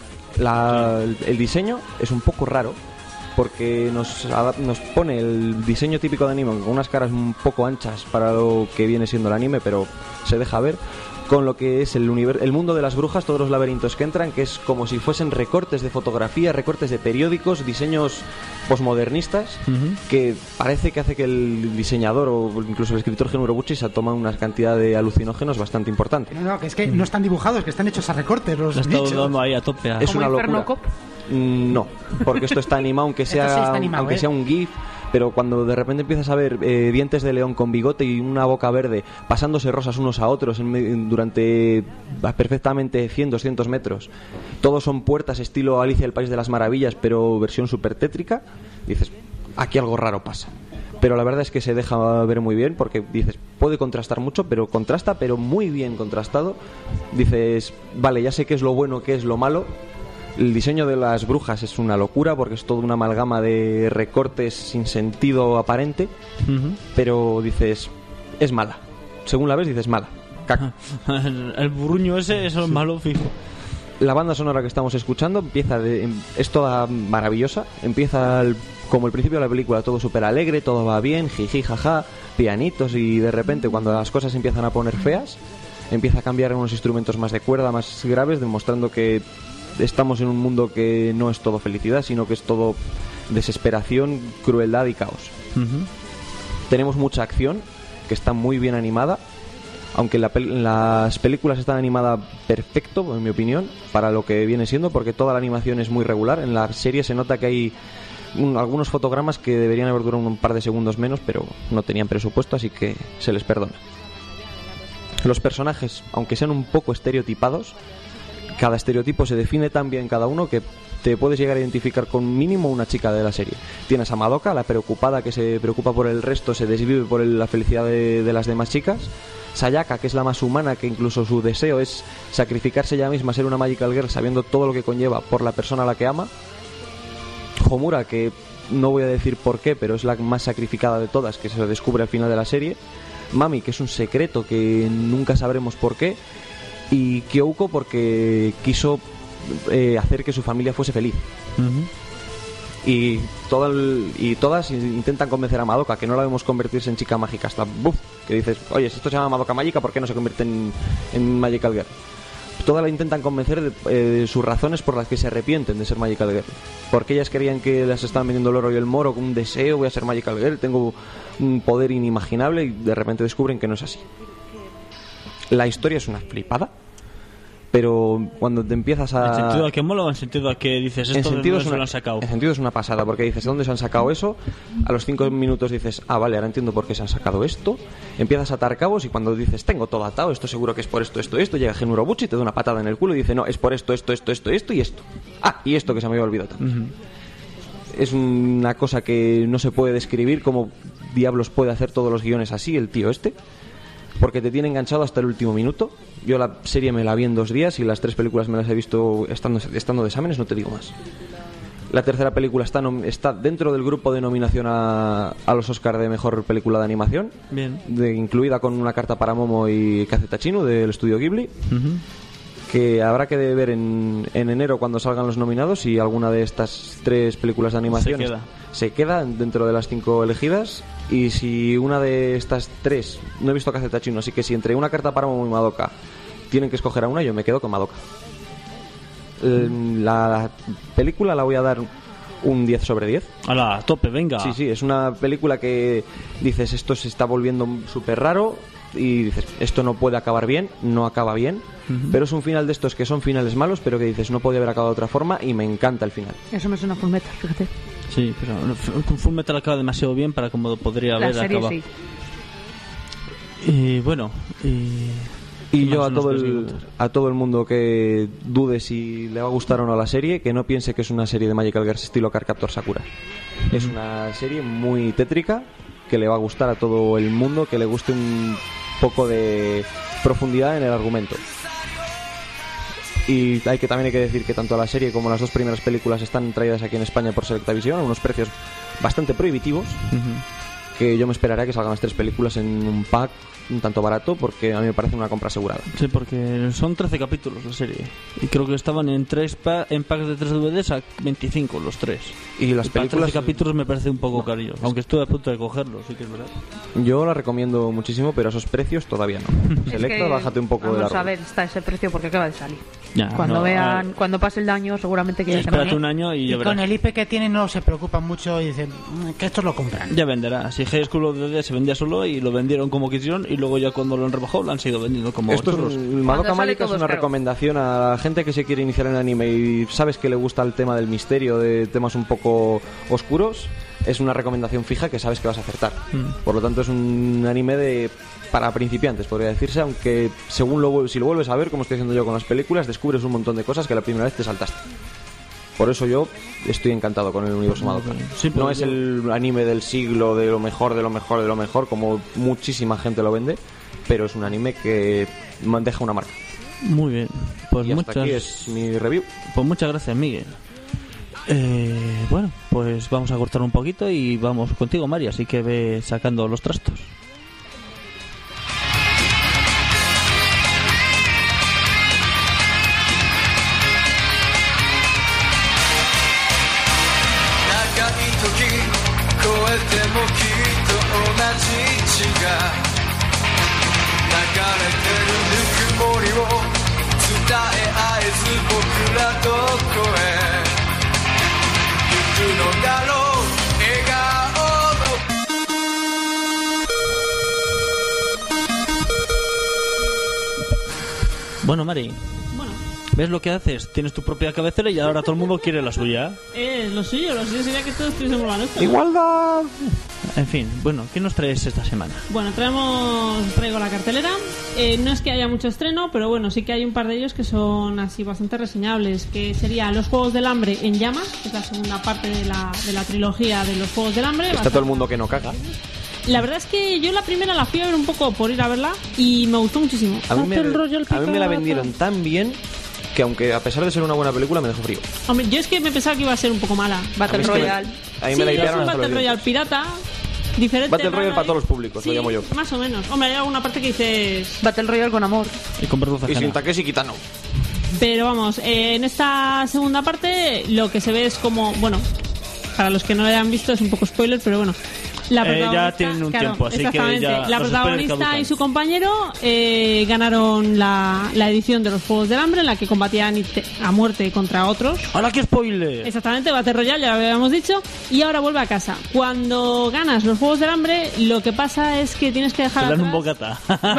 La- el, el diseño es un poco raro, porque nos, adap- nos pone el diseño típico de anime con unas caras un poco anchas para lo que viene siendo el anime, pero se deja ver, con lo que es el, univer- el mundo de las brujas, todos los laberintos que entran, que es como si fuesen recortes de fotografía, recortes de periódicos, diseños posmodernistas, Ujú. que parece que hace que el diseñador o incluso el escritor Gen Urobuchi se ha tomado una cantidad de alucinógenos bastante importante. No, no, que es que no están dibujados, que están hechos a recortes los Le ha estado bichos. dando ahí a tope. a- Es Como una Inferno locura. Cop. Mm, No, porque esto está animado, aunque Esto sea, sí está animado, aunque ¿eh? sea un GIF, pero cuando de repente empiezas a ver eh, dientes de león con bigote y una boca verde pasándose rosas unos a otros en me- durante ah, perfectamente cien, doscientos metros, todos son puertas estilo Alicia del País de las Maravillas, pero versión super tétrica, dices, aquí algo raro pasa. Pero la verdad es que se deja ver muy bien, porque dices, puede contrastar mucho, pero contrasta, pero muy bien contrastado. Dices, vale, ya sé qué es lo bueno, qué es lo malo. El diseño de las brujas es una locura, porque es toda una amalgama de recortes sin sentido aparente, Ujú. pero dices, es mala. Según la ves, dices, mala. Caca. el, el burruño ese, eso es malo, fijo. La banda sonora que estamos escuchando empieza de, em- es toda maravillosa. Empieza el- como el principio de la película, todo súper alegre, todo va bien, jiji, jaja, pianitos, y de repente cuando las cosas empiezan a poner feas, empieza a cambiar unos instrumentos más de cuerda, más graves, demostrando que estamos en un mundo que no es todo felicidad, sino que es todo desesperación, crueldad y caos. Ujú. Tenemos mucha acción, que está muy bien animada, aunque la pel- las películas están animadas perfecto, en mi opinión, para lo que viene siendo, porque toda la animación es muy regular. En la serie se nota que hay un- algunos fotogramas que deberían haber durado un par de segundos menos, pero no tenían presupuesto, así que se les perdona. Los personajes, aunque sean un poco estereotipados, cada estereotipo se define tan bien cada uno que te puedes llegar a identificar con mínimo una chica de la serie. Tienes a Madoka, la preocupada que se preocupa por el resto, se desvive por el- la felicidad de, de las demás chicas. Sayaka, que es la más humana, que incluso su deseo es sacrificarse ella misma, ser una Magical Girl, sabiendo todo lo que conlleva por la persona a la que ama. Homura, que no voy a decir por qué, pero es la más sacrificada de todas, que se descubre al final de la serie. Mami, que es un secreto que nunca sabremos por qué. Y Kyouko, porque quiso eh, hacer que su familia fuese feliz. Ujú. Y, todo el- y todas intentan convencer a Madoka, que no la vemos convertirse en chica mágica. Hasta Buff, que dices, oye, si esto se llama Madoka Mágica, ¿por qué no se convierte en, en Magical Girl? Todas la intentan convencer de, eh, de sus razones por las que se arrepienten de ser Magical Girl. Porque ellas querían que las estaban vendiendo el oro y el moro con un deseo, voy a ser Magical Girl, tengo un poder inimaginable, y de repente descubren que no es así. La historia es una flipada, pero cuando te empiezas a... ¿En sentido a que mola o en sentido a que dices En esto de sentido, dónde es se una, lo han sacado? en sentido es una pasada, porque dices, ¿de dónde se han sacado eso? A los cinco minutos dices, ah, vale, ahora entiendo por qué se han sacado esto. Empiezas a atar cabos y cuando dices, tengo todo atado, esto seguro que es por esto, esto, esto, llega Gen Urobuchi, te da una patada en el culo y dice, no, es por esto, esto, esto, esto, esto y esto. Ah, y esto que se me había olvidado tanto. Ujú. Es una cosa que no se puede describir, cómo diablos puede hacer todos los guiones así, el tío este. Porque te tiene enganchado hasta el último minuto. Yo la serie me la vi en dos días y las tres películas me las he visto estando, estando de exámenes, no te digo más. La tercera película está, nom- está dentro del grupo de nominación a, a los Oscar de Mejor Película de Animación, Bien. de- incluida con Una carta para Momo y Kazetachinu del estudio Ghibli, Ujú. que habrá que ver en, en enero cuando salgan los nominados si alguna de estas tres películas de animación Se queda. se queda dentro de las cinco elegidas, y si una de estas tres, no he visto Kazetachino, así que si entre Una carta para Momo y Madoka tienen que escoger a una, yo me quedo con Madoka. El- La película la voy a dar un diez sobre diez. Hala, a tope, venga. Sí, sí, es una película que dices, esto se está volviendo súper raro, y dices, esto no puede acabar bien, no acaba bien, Ujú. pero es un final de estos que son finales malos, pero que dices, no podía haber acabado de otra forma, y me encanta el final. Eso me suena a Fullmetal, fíjate. Sí, pero con Full Metal acaba demasiado bien para como podría La haber serie acabado. sí. Y bueno, y, Y ¿qué yo más a nos todo puedes el contar? a todo el mundo que dude si le va a gustar o no la serie, que no piense que es una serie de Magical Girls estilo Cardcaptor Sakura. Es una serie muy tétrica que le va a gustar a todo el mundo, que le guste un poco de profundidad en el argumento. Y hay que también hay que decir que tanto la serie como las dos primeras películas están traídas aquí en España por Selectavision a unos precios bastante prohibitivos. Ujú. Que yo me esperaría que salgan las tres películas en un pack un tanto barato, porque a mí me parece una compra asegurada. Sí, porque son trece capítulos la serie. Y creo que estaban en tres pa en packs de tres D V Ds a veinticinco los tres. Y las Y para películas trece capítulos me parece un poco carillo. Aunque estuve a punto de cogerlo, sí que es verdad. yo la recomiendo muchísimo, pero a esos precios todavía no. Es Selecta, que, bájate un poco de vamos la a ver, está ese precio porque acaba de salir. Ya, Cuando no, vean, a- cuando pase el daño, seguramente que ya se Espérate un año y Y ya con verás. el I P que tienen no se preocupan mucho y dicen "Mm, que estos lo compran". Ya venderá. Si High School of the Dead se vendía solo y lo vendieron como quisieron, y luego ya cuando lo han rebajado lo han seguido vendiendo como Esto es, churros. un- Madoka sale Mágica es todo una es caro. recomendación a la gente que se quiere iniciar en el anime y sabes que le gusta el tema del misterio, de temas un poco oscuros. Es una recomendación fija que sabes que vas a acertar. Mm. Por lo tanto, es un anime de para principiantes, podría decirse, aunque según lo, vuel- si lo vuelves a ver, como estoy haciendo yo con las películas, descubres un montón de cosas que la primera vez te saltaste. Por eso yo estoy encantado con el universo Madoka. Sí, pero no es yo- el anime del siglo, de lo mejor, de lo mejor, de lo mejor, como muchísima gente lo vende, pero es un anime que man- deja una marca. Muy bien. Pues Y hasta muchas, aquí es mi review. pues muchas gracias, Miguel. Eh, bueno, pues vamos a cortar un poquito y vamos contigo, María. Así que ve sacando los trastos. 長い時越えてもきっと同じ血が流れてるぬくもりを伝え合えず僕らどこへ行くのだろう笑顔の Bueno, Mari, Bueno, ¿ves lo que haces? Tienes tu propia cabecera y ahora todo el mundo quiere la suya. es lo suyo, lo suyo sería que todos tuviésemos la nuestra. ¡Igualdad! En fin, bueno, ¿qué nos traes esta semana? Bueno, traemos, traigo la cartelera. Eh, no es que haya mucho estreno, pero bueno, sí que hay un par de ellos que son así bastante reseñables, que serían Los Juegos del Hambre en Llamas, que es la segunda parte de la, de la trilogía de Los Juegos del Hambre. Está todo el mundo que no caga. La verdad es que yo la primera la fui a ver un poco por ir a verla y me gustó muchísimo. A mí, me, Battle Royale a mí me la picata. vendieron tan bien que aunque a pesar de ser una buena película me dejó frío. Hombre, yo es que me pensaba que iba a ser un poco mala. Battle A mí es que me- Royale. A mí Sí, me la es idearon un hasta los Battle Royale dientes. pirata, diferente. Battle Royale raro, para todos ¿eh? los públicos, Sí, lo llamo yo. Más o menos. Hombre, hay alguna parte que dices... Battle Royale con amor. Y con vergüenza Y sin ajena. Takeshi Kitano. Pero vamos, eh, en esta segunda parte lo que se ve es como, bueno, para los que no lo hayan visto es un poco spoiler, pero bueno. La Eh, ya protagonista- tienen un claro, tiempo, así que exactamente. ya La los spoilers protagonista caducan. y su compañero eh, ganaron la, la edición de los Juegos del Hambre en la que combatían inte- a muerte contra otros. ¡Hola, qué spoiler! Exactamente, Battle Royale, ya lo habíamos dicho. Y ahora vuelve a casa. Cuando ganas los Juegos del Hambre, lo que pasa es que tienes que Te dejar dan un atrás-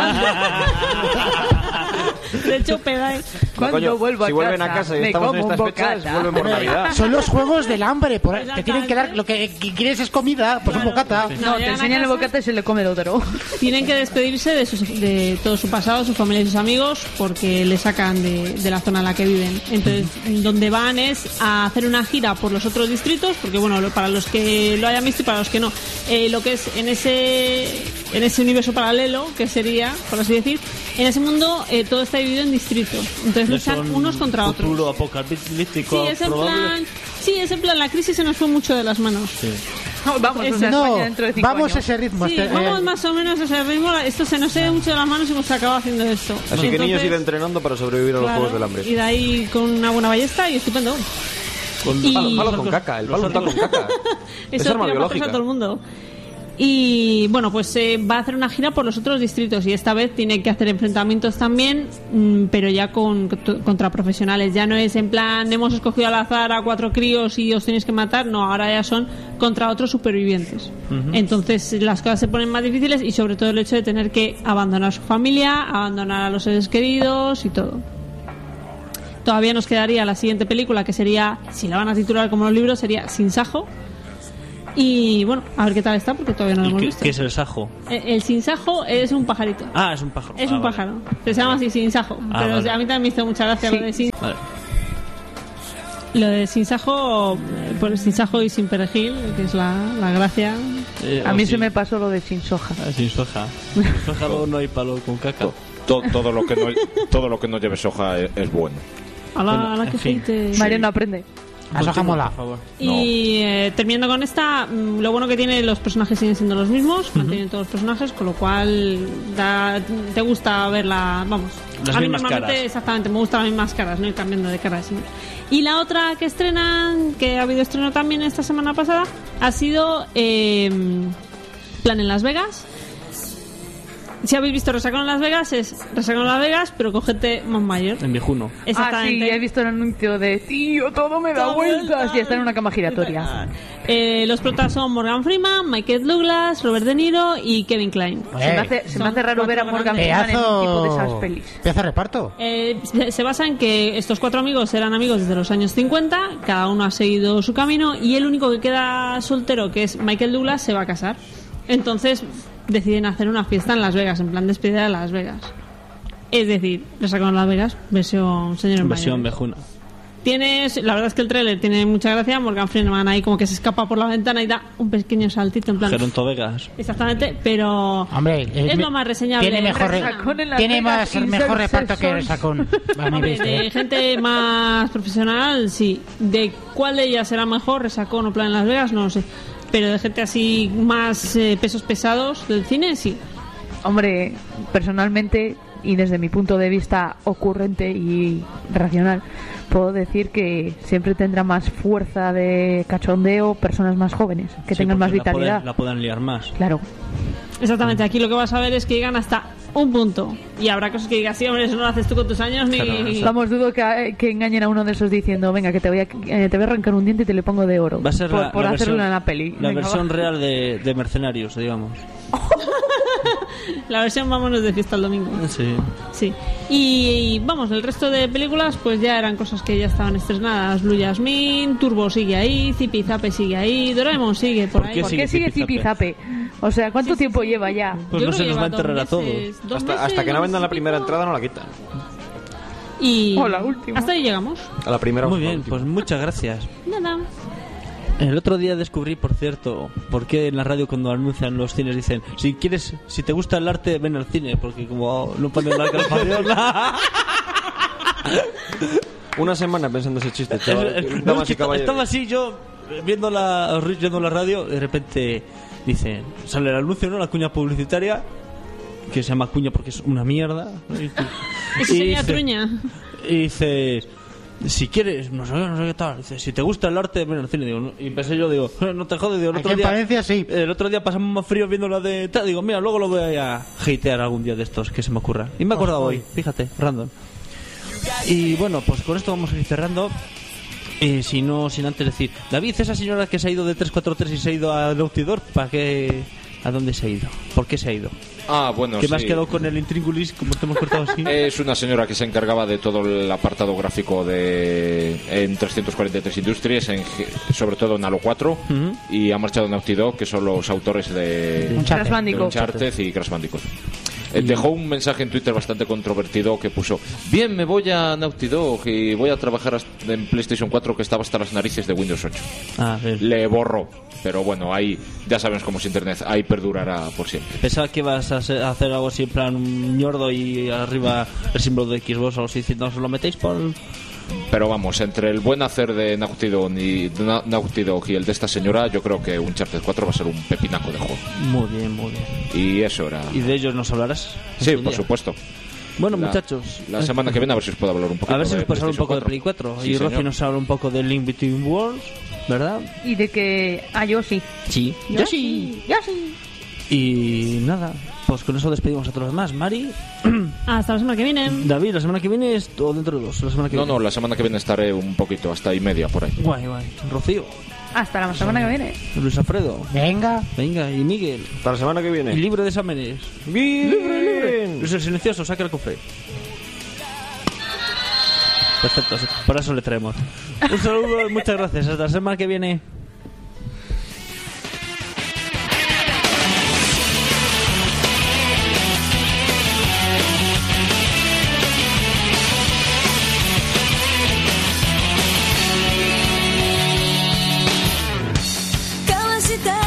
bocata. De hecho, pedáis. Cuando Coño, vuelvo a si vuelven a casa, casa y me estamos en como un estas fechas, bocata. vuelven por Navidad. Son los juegos del hambre, por- te tienen que dar lo que que quieres es comida, pues un Claro. bocata. Sí. No, te llegan a enseñan el casa- bocata y se le come el otro. Tienen que despedirse de, sus- de todo su pasado, su familia y sus amigos, porque le sacan de, de la zona en la que viven. Entonces, donde van es a hacer una gira por los otros distritos, porque bueno, lo- para los que lo hayan visto y para los que no, eh, lo que es en ese en ese universo paralelo, que sería, por así decir, en ese mundo eh, todo está dividido en distritos. Entonces luchan unos contra otros. Futuro apocalíptico Sí, es en probable. plan, sí, es en plan, la crisis se nos fue mucho de las manos. Sí. No, vamos, Es- o sea, No, España dentro de cinco vamos años. a ese ritmo. Sí, este- vamos eh, más o menos a ese ritmo. Esto se nos ha mucho de las manos y hemos acabado haciendo esto. Así que niños, Entonces, id entrenando para sobrevivir a los claro, Juegos del Hambre. Y de ahí con una buena ballesta y estupendo. Con Y- Palo, palo los con orcos- caca, el los palo está orcos- con caca. Es Eso arma tira para atrás biológica. a todo el mundo. Y bueno, pues eh, va a hacer una gira por los otros distritos y esta vez tiene que hacer enfrentamientos también, mm, pero ya con, contra profesionales. Ya no es en plan, hemos escogido al azar a cuatro críos y os tenéis que matar. No, ahora ya son contra otros supervivientes. Entonces las cosas se ponen más difíciles y sobre todo el hecho de tener que abandonar su familia, abandonar a los seres queridos y todo. Todavía nos quedaría la siguiente película, que sería, si la van a titular como los libros, sería Sin Sajo, Y bueno, a ver qué tal está, porque todavía no lo ¿Y hemos qué, visto. qué es el sajo? El, el sinsajo es un pajarito. Ah, es un pájaro. Es Ah, un vale. pájaro. Se llama así sinsajo. Ah, pero vale. a mí también me hizo mucha gracia Sí. lo de sin, Vale. lo de sinsajo, eh, por el sinsajo y sin perejil, que es la, la gracia. Eh, A o mí sí. se me pasó lo de sin soja. Ah, sin soja. Sin soja luego no hay palo con caca. To- todo lo que no todo lo que no lleve soja es, es bueno. A la, Bueno, a la en que fin. feite. Mariano aprende. La soja Continúa, mola. por favor. Y eh, terminando con esta, mm, lo bueno que tiene, los personajes siguen siendo los mismos, mantienen todos los personajes, con lo cual da, te gusta verla, vamos. Las a mí mismas normalmente, caras. exactamente, me gustan las mismas caras, no ir cambiando de caras. ¿no? Y la otra que estrenan, que ha habido estreno también esta semana pasada, ha sido eh, Plan en Las Vegas. Si habéis visto Resacón en Las Vegas, es Resacón en Las Vegas, pero con gente más mayor. En viejuno. Ah, Exactamente. sí, he visto el anuncio de tío, todo me da Todo vueltas vueltas. y está en una cama giratoria. Eh, los protas son Morgan Freeman, Michael Douglas, Robert De Niro y Kevin Klein. Se me hace, se me Son hace raro ver a cuatro Morgan grandes. Freeman en un tipo de Pedazo. esas pelis. Pedazo reparto. Eh, se- se basa en que estos cuatro amigos eran amigos desde los años cincuenta, cada uno ha seguido su camino y el único que queda soltero, que es Michael Douglas, se va a casar. Entonces deciden hacer una fiesta en Las Vegas, en plan despedida de Las Vegas. Es decir, le sacaron Las Vegas, versión señor en Versión mayores. viejuna. Tienes, la verdad es que el tráiler tiene mucha gracia. Morgan Freeman ahí como que se escapa por la ventana y da un pequeño saltito en plan. Geronto Vegas. Exactamente, pero Hombre, eh, es me- lo más reseñable. Tiene mejor, re- Resacón en Las tiene Vegas más, y mejor Ser- reparto Ser que Sol. Resacón. A mi Hombre, vista. de gente más profesional, sí. De cuál de ellas será mejor, Resacón o Plan en Las Vegas, no lo sé. Pero de gente así más eh, pesos pesados del cine, sí. Hombre, personalmente y desde mi punto de vista ocurrente y racional, puedo decir que siempre tendrá más fuerza de cachondeo personas más jóvenes, que Sí, tengan más porque la vitalidad. pueden- La puedan liar más. Claro. Exactamente, aquí lo que vas a ver es que llegan hasta un punto. Y habrá cosas que digas, sí, hombre, eso no lo haces tú con tus años ni... Claro, exacto. Vamos, dudo que, que engañen a uno de esos diciendo, venga, que te voy a, eh, te voy a arrancar un diente y te le pongo de oro. Va a ser por, la, por la hacerlo versión, en la peli. la Venga, versión va. real de, de Mercenarios, digamos. La versión vámonos de fiesta el domingo. Sí. Sí. Y, vamos, el resto de películas pues ya eran cosas que ya estaban estrenadas. Blue Jasmine, Turbo sigue ahí, Zipi Zape sigue ahí, Doraemon sigue por ¿Por ahí. qué ¿Por sigue qué sigue Zipi Zape? Zipizape? O sea, ¿cuánto Sí, sí, tiempo sí. lleva ya? Pues Yo no creo se que nos va a lleva dos enterrar a todos. meses, dos Hasta, meses, hasta que no dos vendan la meses y primera pico. entrada no la quitan. Y O la última. hasta ahí llegamos. A la primera o Muy a la bien, última. pues muchas gracias. Nada. El otro día descubrí, por cierto, por qué en la radio cuando anuncian los cines dicen, si quieres, si te gusta el arte, ven al cine, porque como no ponen la calefacción. Una semana pensando ese chiste, chaval. Es- es- no, Damas es que y caballeros. estaba así yo eh, viendo la viendo la radio, de repente dicen, sale el anuncio, ¿no? La cuña publicitaria, que se llama cuña porque es una mierda. ¿no? Y, Eso y sería dice- truña. y dices, si quieres, no sé, no sé qué tal. Dice, si te gusta el arte, ven al cine. Digo, no- y pensé yo, digo, no te jodes. Digo, el Aquí otro en día, Palencia sí. el otro día pasamos más frío viendo la de tal. Digo, mira, luego lo voy a hatear algún día de estos que se me ocurra. Y me he acordado hoy, fíjate, random. Y bueno, pues con esto vamos a ir cerrando. Eh, si no, sin antes decir, David, esa señora que se ha ido de tres cuatro tres y se ha ido a Naughty Dog, ¿para qué? ¿A dónde se ha ido? ¿Por qué se ha ido? Ah, bueno, ¿Que me has sí. quedado con el intríngulis como te hemos cortado así? Es una señora que se encargaba de todo el apartado gráfico de en trescientos cuarenta y tres Industries, en, ge- sobre todo en Halo cuatro, Ujú. y ha marchado Naughty Dog, que son los autores de Uncharted. Crash Bandicoot. Uncharted y Crash Bandicoot. Eh, Dejó un mensaje en Twitter bastante controvertido que puso: bien, me voy a Naughty Dog y voy a trabajar hasta- en PlayStation cuatro, que estaba hasta las narices de Windows ocho. Ah, bien. Le borró, pero bueno, ahí ya sabemos cómo es Internet, ahí perdurará por siempre. Pensaba que ibas a se- a hacer algo así en plan un ñordo y arriba el símbolo de Xbox o algo así diciendo, ¿os lo metéis por...? Pero vamos, entre el buen hacer de Naughty Dog y, Na- Naughty Dog y el de esta señora, yo creo que Uncharted cuatro va a ser un pepinaco de juego. Muy bien, muy bien. Y eso era... ¿Y de ellos nos hablarás? Sí, en su por día? supuesto. Bueno, La- muchachos. La semana que viene a ver si os puedo hablar un poco A ver si de nos puedes hablar un PlayStation poco de cuatro. Play cuatro. Sí, y señor. Rocío nos habla un poco de Link Between Worlds, ¿verdad? Y de que... Ah, yo sí. Sí. Yo sí. Yo sí. Y nada, pues con eso despedimos a todos los demás. Mari, Hasta la semana que viene. David, la semana que viene es o dentro de dos. La semana que No, viene. no, la semana que viene estaré un poquito, hasta y media por ahí. Guay, guay. Rocío, Hasta la semana que viene. Luis Alfredo, Venga. venga, y Miguel. Hasta la semana que Y viene. libre de exámenes. Bien. Luis el silencioso, saca el cofre. Perfecto, sí, por eso le traemos. Un saludo y muchas gracias. Hasta la semana que viene. して